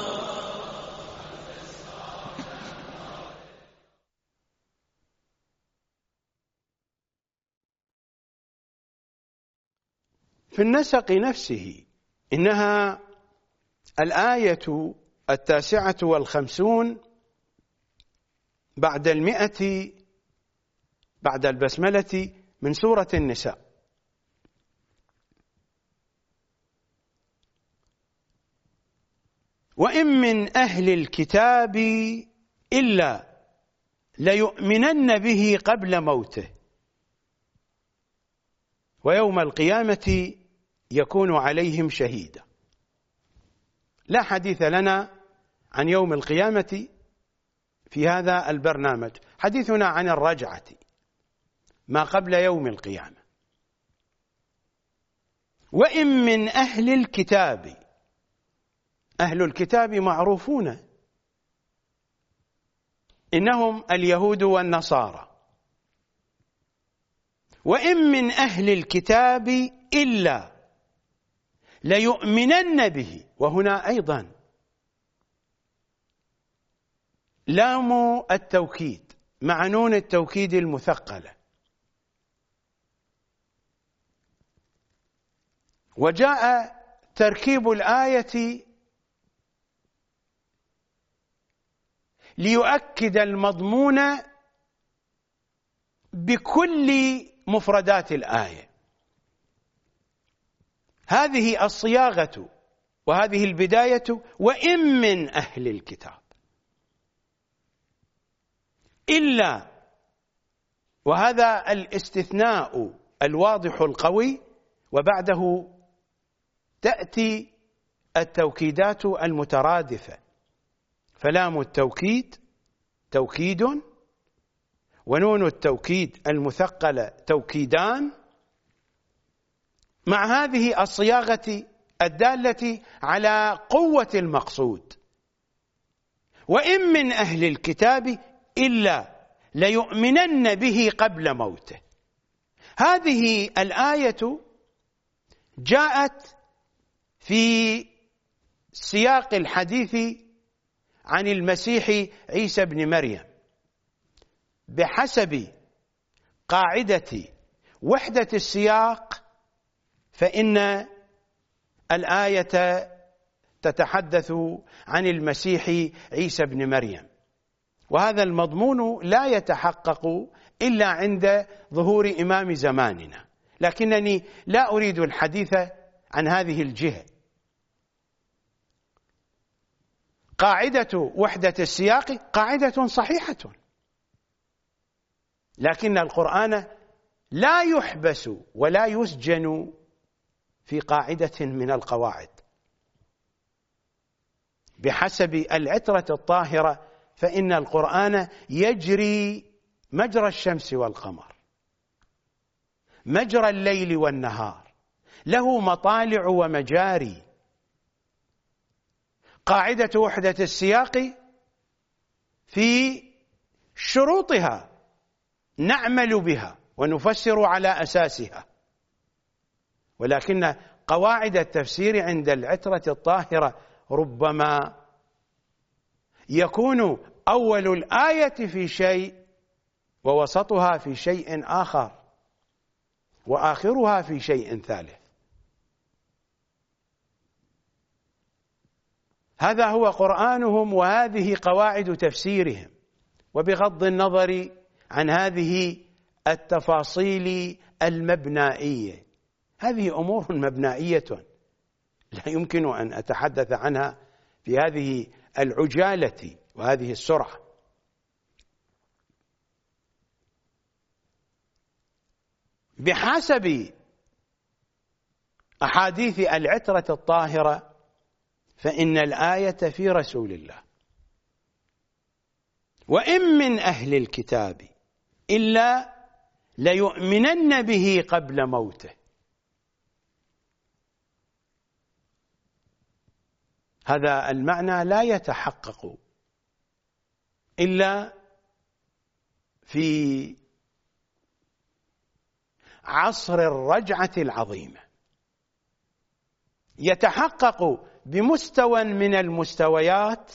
في النسق نفسه إنها الآية 59 بعد 100 بعد البسملة من سورة النساء: وإن من أهل الكتاب إلا ليؤمنن به قبل موته ويوم القيامة يكون عليهم شهيدا. لا حديث لنا عن يوم القيامة في هذا البرنامج، حديثنا عن الرجعة ما قبل يوم القيامة. وإن من أهل الكتاب، أهل الكتاب معروفون، إنهم اليهود والنصارى. وإن من أهل الكتاب إلا ليؤمنن به، وهنا أيضا لام التوكيد مع نون التوكيد المثقلة. وجاء تركيب الآية ليؤكد المضمون بكل مفردات الآية. هذه الصياغة وهذه البداية: وإن من أهل الكتاب إلا، وهذا الاستثناء الواضح القوي، وبعده تأتي التوكيدات المترادفة، فلام التوكيد توكيد، ونون التوكيد المثقلة توكيدان، مع هذه الصياغة الدالة على قوة المقصود: وإن من أهل الكتاب إلا ليؤمنن به قبل موته. هذه الآية جاءت في سياق الحديث عن المسيح عيسى بن مريم بحسب قاعدة وحدة السياق، فإن الآية تتحدث عن المسيح عيسى بن مريم، وهذا المضمون لا يتحقق إلا عند ظهور إمام زماننا، لكنني لا أريد الحديث عن هذه الجهة. قاعدة وحدة السياق قاعدة صحيحة، لكن القرآن لا يحبس ولا يسجن في قاعدة من القواعد. بحسب العترة الطاهرة فإن القرآن يجري مجرى الشمس والقمر، مجرى الليل والنهار، له مطالع ومجاري. قاعدة وحدة السياق في شروطها نعمل بها ونفسر على أساسها، ولكن قواعد التفسير عند العترة الطاهرة ربما يكون أول الآية في شيء ووسطها في شيء آخر وآخرها في شيء ثالث. هذا هو قرآنهم وهذه قواعد تفسيرهم، وبغض النظر عن هذه التفاصيل المبنائية، هذه أمور مبنائية لا يمكن أن أتحدث عنها في هذه العجالة وهذه السرعة. بحسب أحاديث العترة الطاهرة فإن الآية في رسول الله: وإن من أهل الكتاب إلا ليؤمنن به قبل موته. هذا المعنى لا يتحقق إلا في عصر الرجعة العظيمة، يتحقق بمستوى من المستويات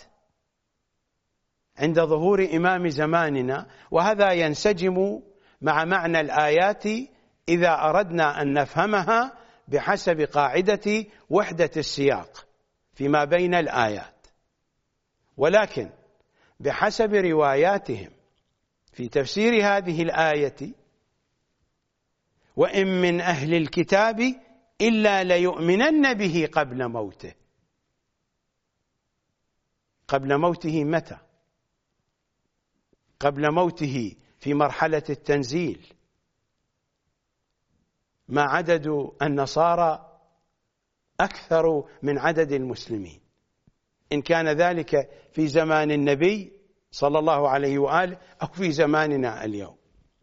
عند ظهور إمام زماننا، وهذا ينسجم مع معنى الآيات إذا أردنا أن نفهمها بحسب قاعدة وحدة السياق فيما بين الآيات. ولكن بحسب رواياتهم في تفسير هذه الآية وإن من أهل الكتاب إلا ليؤمنن به قبل موته. قبل موته متى؟ قبل موته في مرحلة التنزيل. ما عدد النصارى أكثر من عدد المسلمين، إن كان ذلك في زمان النبي صلى الله عليه وآله أو في زماننا اليوم.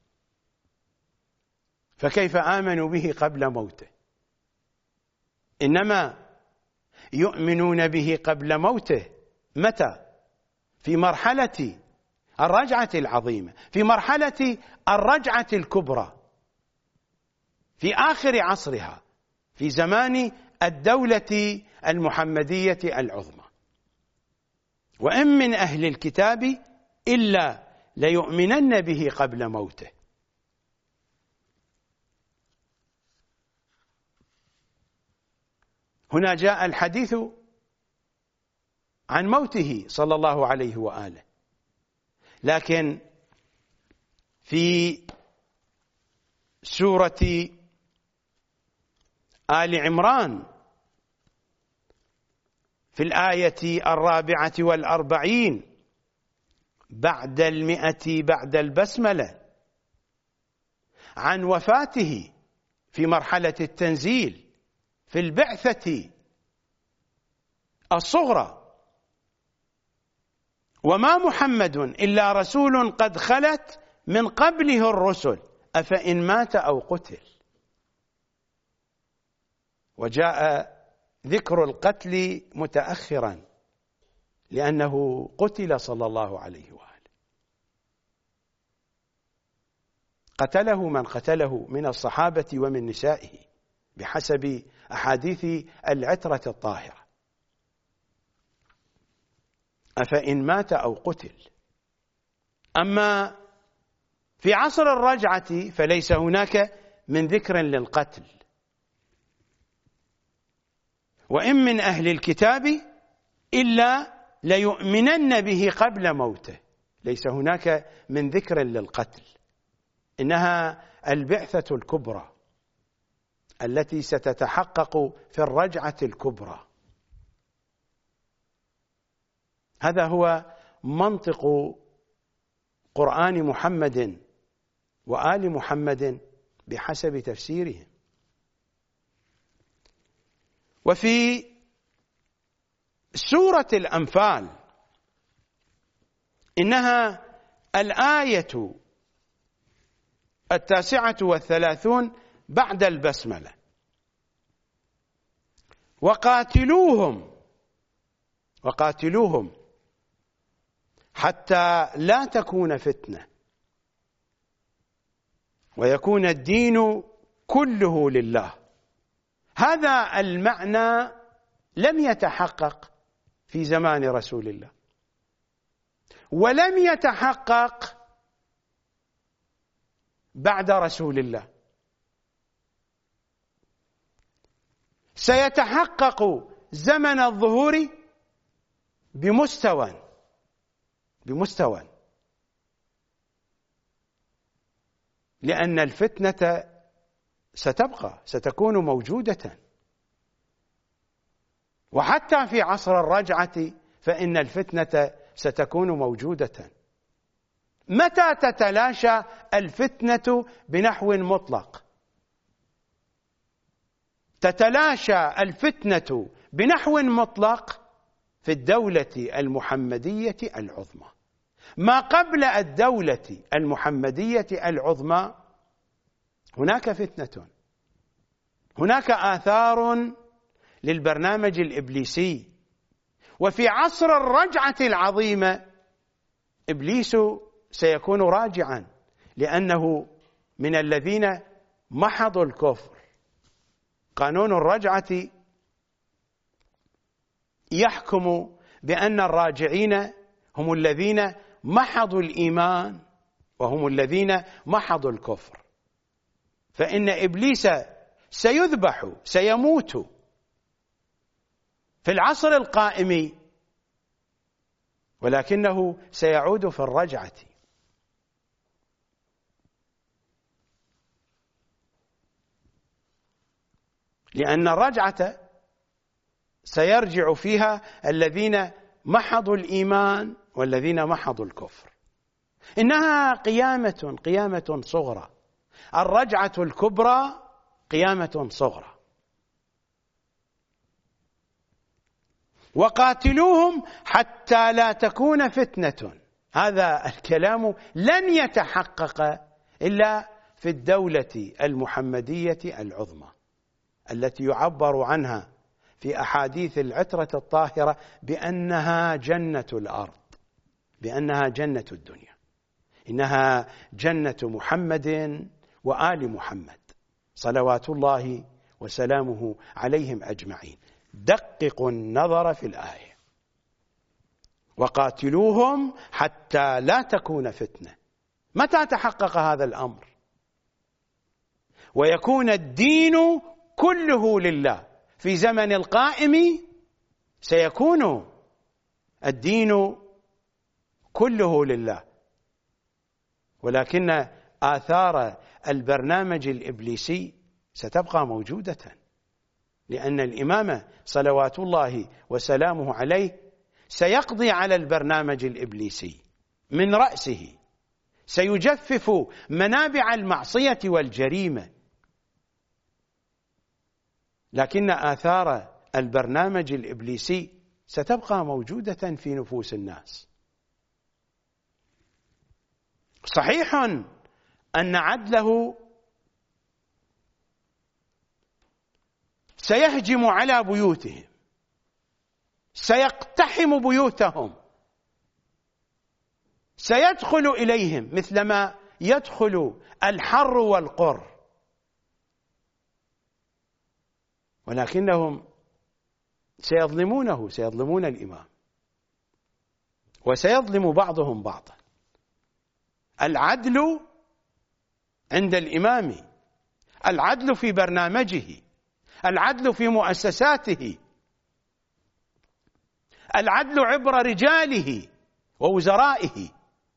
فكيف آمنوا به قبل موته؟ إنما يؤمنون به قبل موته متى؟ في مرحلة الرجعة العظيمة، في مرحلة الرجعة الكبرى، في آخر عصرها، في زمان الدولة المحمدية العظمى. وإن من أهل الكتاب إلا ليؤمنن به قبل موته. هنا جاء الحديث عن موته صلى الله عليه وآله، لكن في سورة آل عمران في الآية 44 بعد 100 بعد البسملة عن وفاته في مرحلة التنزيل في البعثة الصغرى: وما محمد إلا رسول قد خلت من قبله الرسل أفإن مات أو قتل. وجاء ذكر القتل متأخرا لأنه قتل صلى الله عليه وآله. قتله من قتله من الصحابة ومن نسائه بحسب أحاديث العترة الطاهرة. أفإن مات أو قتل. أما في عصر الرجعة فليس هناك من ذكر للقتل. وإن من أهل الكتاب إلا ليؤمنن به قبل موته. ليس هناك من ذكر للقتل، إنها البعثة الكبرى التي ستتحقق في الرجعة الكبرى. هذا هو منطق قرآن محمد وآل محمد بحسب تفسيرهم. وفي سورة الأنفال إنها الآية 39 بعد البسملة: وقاتلوهم حتى لا تكون فتنة ويكون الدين كله لله. هذا المعنى لم يتحقق في زمان رسول الله، ولم يتحقق بعد رسول الله. سيتحقق زمن الظهور بمستوى لأن الفتنة ستبقى، ستكون موجودة. وحتى في عصر الرجعة فإن الفتنة ستكون موجودة. متى تتلاشى الفتنة بنحو مطلق؟ تتلاشى الفتنة بنحو مطلق في الدولة المحمدية العظمى. ما قبل الدولة المحمدية العظمى هناك فتنة، هناك آثار للبرنامج الإبليسي. وفي عصر الرجعة العظيمة إبليس سيكون راجعا، لأنه من الذين محضوا الكفر. قانون الرجعة يحكم بأن الراجعين هم الذين محضوا الإيمان وهم الذين محضوا الكفر. فإن إبليس سيذبح، سيموت في العصر القائم، ولكنه سيعود في الرجعة. لأن الرجعة سيرجع فيها الذين محضوا الإيمان والذين محضوا الكفر. إنها قيامة صغرى. الرجعة الكبرى قيامة صغرى. وقاتلوهم حتى لا تكون فتنة. هذا الكلام لن يتحقق إلا في الدولة المحمدية العظمى التي يعبر عنها في أحاديث العترة الطاهرة بأنها جنة الأرض، بأنها جنة الدنيا. إنها جنة محمد وآل محمد صلوات الله وسلامه عليهم أجمعين. دققوا النظر في الآية: وقاتلوهم حتى لا تكون فتنة. متى تحقق هذا الأمر؟ ويكون الدين كله لله. في زمن القائم سيكون الدين كله لله، ولكن آثار البرنامج الإبليسي ستبقى موجودة، لأن الإمام صلوات الله وسلامه عليه سيقضي على البرنامج الإبليسي من رأسه، سيجفف منابع المعصية والجريمة، لكن آثار البرنامج الإبليسي ستبقى موجودة في نفوس الناس. صحيح أن عدله سيهجم على بيوتهم، سيقتحم بيوتهم، سيدخل إليهم مثلما يدخل الحر والقر، ولكنهم سيظلمونه، سيظلمون الإمام، وسيظلم بعضهم بعضا. العدل عند الإمام، العدل في برنامجه، العدل في مؤسساته، العدل عبر رجاله ووزرائه،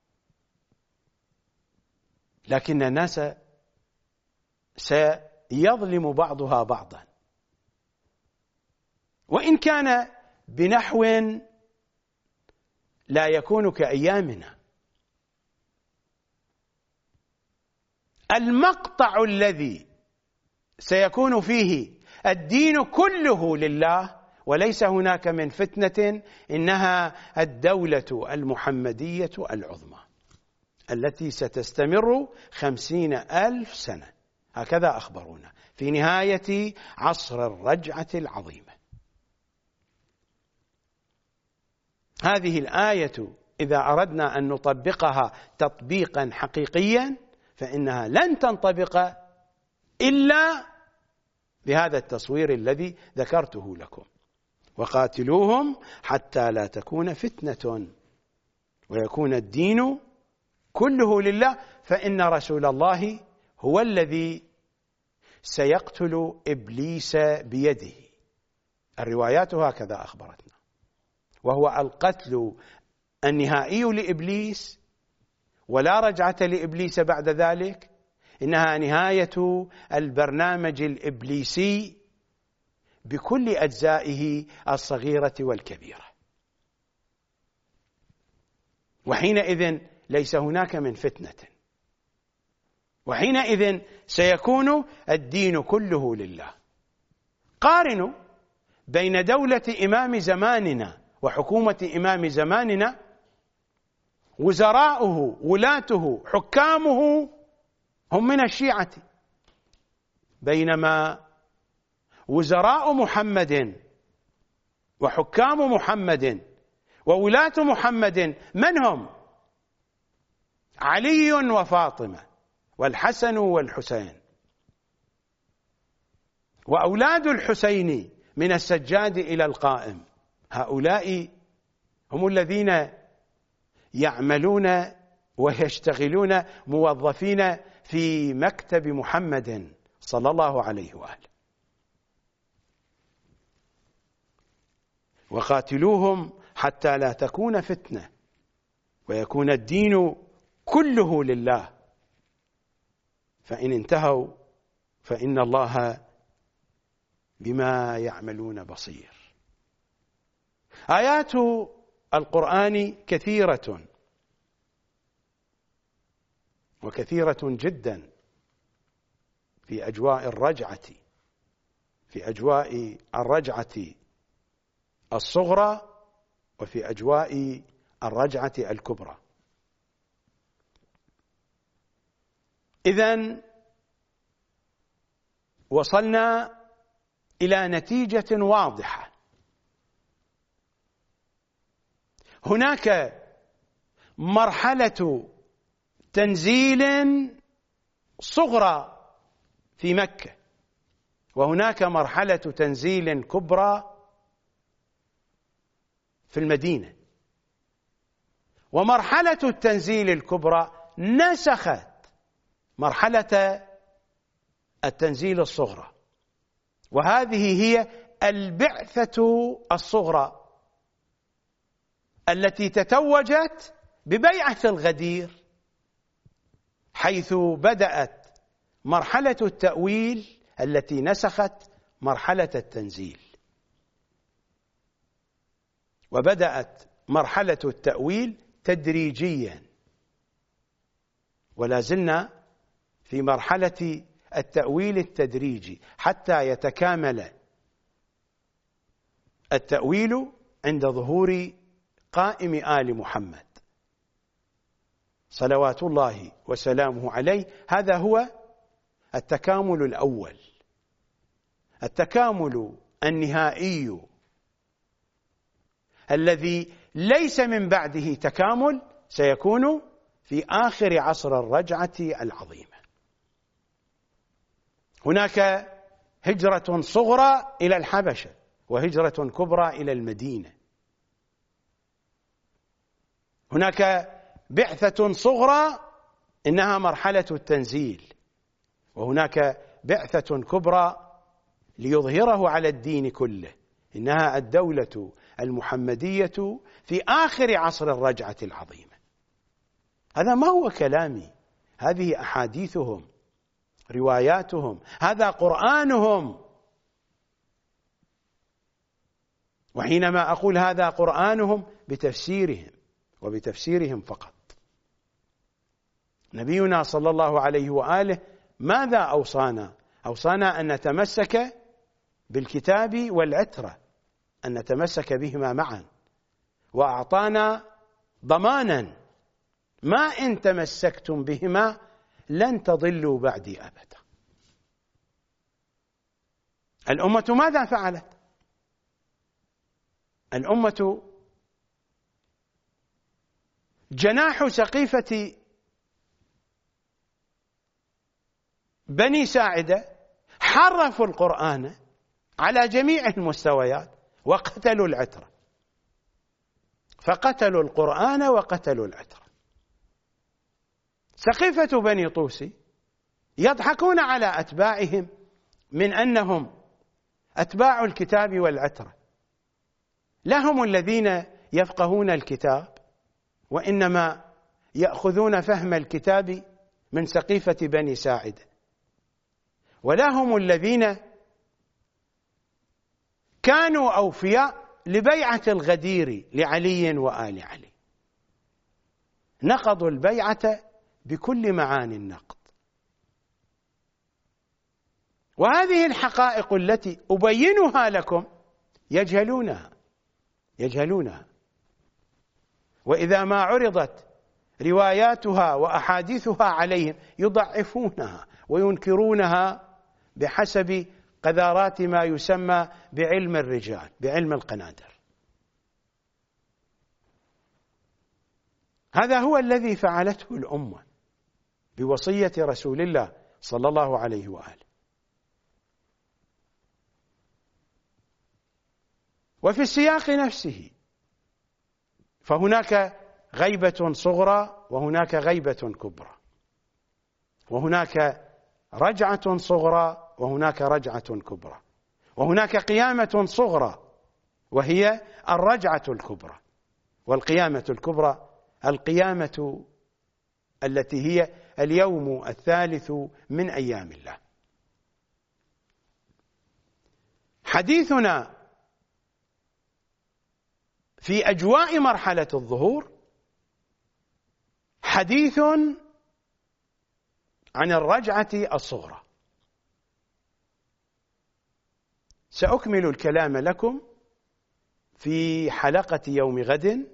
لكن الناس سيظلم بعضها بعضا، وإن كان بنحو لا يكون كأيامنا. المقطع الذي سيكون فيه الدين كله لله وليس هناك من فتنة إنها الدولة المحمدية العظمى التي ستستمر 50,000 سنة، هكذا أخبرونا في نهاية عصر الرجعة العظيمة. هذه الآية إذا أردنا أن نطبقها تطبيقا حقيقيا فإنها لن تنطبق إلا بهذا التصوير الذي ذكرته لكم: وقاتلوهم حتى لا تكون فتنة ويكون الدين كله لله، فإن رسول الله هو الذي سيقتل إبليس بيده. الروايات هكذا أخبرتنا، وهو القتل النهائي لإبليس، ولا رجعة لإبليس بعد ذلك. إنها نهاية البرنامج الإبليسي بكل أجزائه الصغيرة والكبيرة، وحينئذ ليس هناك من فتنة، وحينئذ سيكون الدين كله لله. قارنوا بين دولة إمام زماننا وحكومة إمام زماننا، وزراؤه، ولاته، حكامه هم من الشيعة، بينما وزراء محمد وحكام محمد وولاة محمد من هم؟ علي وفاطمة والحسن والحسين، وأولاد الحسين من السجاد إلى القائم. هؤلاء هم الذين يعملون ويشتغلون موظفين في مكتب محمد صلى الله عليه وآله. وقاتلوهم حتى لا تكون فتنة ويكون الدين كله لله، فإن انتهوا فإن الله بما يعملون بصير. آيات القرآن كثيرة وكثيرة جدا في أجواء الرجعة، في أجواء الرجعة الصغرى وفي أجواء الرجعة الكبرى. إذن وصلنا إلى نتيجة واضحة. هناك مرحلة تنزيل صغرى في مكة، وهناك مرحلة تنزيل كبرى في المدينة، ومرحلة التنزيل الكبرى نسخت مرحلة التنزيل الصغرى، وهذه هي البعثة الصغرى التي تتوجت ببيعة الغدير، حيث بدأت مرحلة التأويل التي نسخت مرحلة التنزيل، وبدأت مرحلة التأويل تدريجيا، ولا زلنا في مرحلة التأويل التدريجي حتى يتكامل التأويل عند ظهور قائم آل محمد صلوات الله وسلامه عليه. هذا هو التكامل الأول. التكامل النهائي الذي ليس من بعده تكامل سيكون في آخر عصر الرجعة العظيمة. هناك هجرة صغرى إلى الحبشة وهجرة كبرى إلى المدينة. هناك بعثة صغرى إنها مرحلة التنزيل، وهناك بعثة كبرى ليظهره على الدين كله، إنها الدولة المحمدية في آخر عصر الرجعة العظيمة. هذا ما هو كلامي، هذه أحاديثهم، رواياتهم، هذا قرآنهم. وحينما أقول هذا قرآنهم بتفسيرهم وبتفسيرهم فقط. نبينا صلى الله عليه وآله ماذا أوصانا؟ أوصانا أن نتمسك بالكتاب والعترة، أن نتمسك بهما معا، وأعطانا ضمانا ما إن تمسكتم بهما لن تضلوا بعدي أبدا. الأمة ماذا فعلت؟ الأمة جناح سقيفة بني ساعدة حرفوا القرآن على جميع المستويات وقتلوا العترة، فقتلوا القرآن وقتلوا العترة. سقيفة بني طوسي يضحكون على أتباعهم من أنهم أتباع الكتاب والعترة، لا هم الذين يفقهون الكتاب، وإنما يأخذون فهم الكتاب من سقيفة بني ساعدة، ولا هم الذين كانوا أوفياء لبيعة الغدير لعلي وآل علي. نقضوا البيعة بكل معاني النقض. وهذه الحقائق التي أبينها لكم يجهلونها، وإذا ما عرضت رواياتها وأحاديثها عليهم يضعفونها وينكرونها بحسب قذارات ما يسمى بعلم الرجال، بعلم القنادر. هذا هو الذي فعلته الأمة بوصية رسول الله صلى الله عليه وآله. وفي السياق نفسه فهناك غيبة صغرى وهناك غيبة كبرى، وهناك رجعة صغرى وهناك رجعة كبرى، وهناك قيامة صغرى وهي الرجعة الكبرى، والقيامة الكبرى القيامة التي هي اليوم الثالث من أيام الله. حديثنا في أجواء مرحلة الظهور حديث عن الرجعة الصغرى. سأكمل الكلام لكم في حلقة يوم غد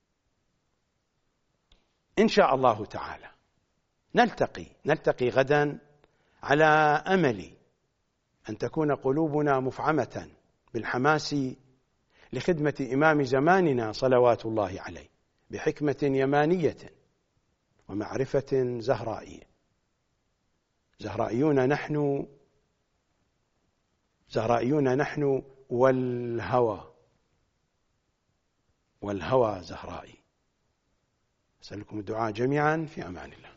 إن شاء الله تعالى. نلتقي غدا على أمل أن تكون قلوبنا مفعمة بالحماس لخدمة إمام زماننا صلوات الله عليه بحكمة يمانية ومعرفة زهرائية. زهرائيون نحن والهوى زهرائي. أسألكم الدعاء جميعا في أمان الله.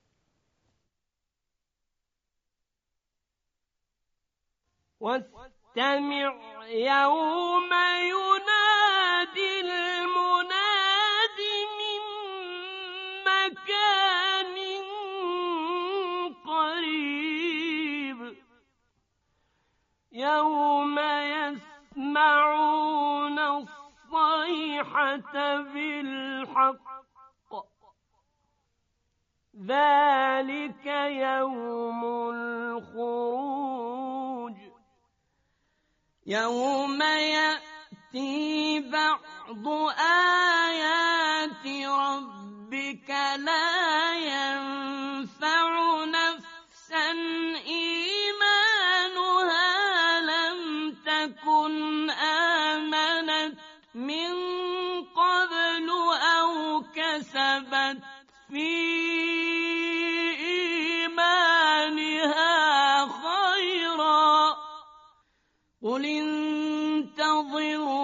واستمع يوم ينادي المناد من مكان قريب يوم يسمعون الصيحة بالحق ذلك يوم الخروج يوم يأتي بعض آيات ربك لا ينفع نفسا إيمانها لم تكن آمنت من قبل أو كسبت في إيمانها خيرا قل انتظروا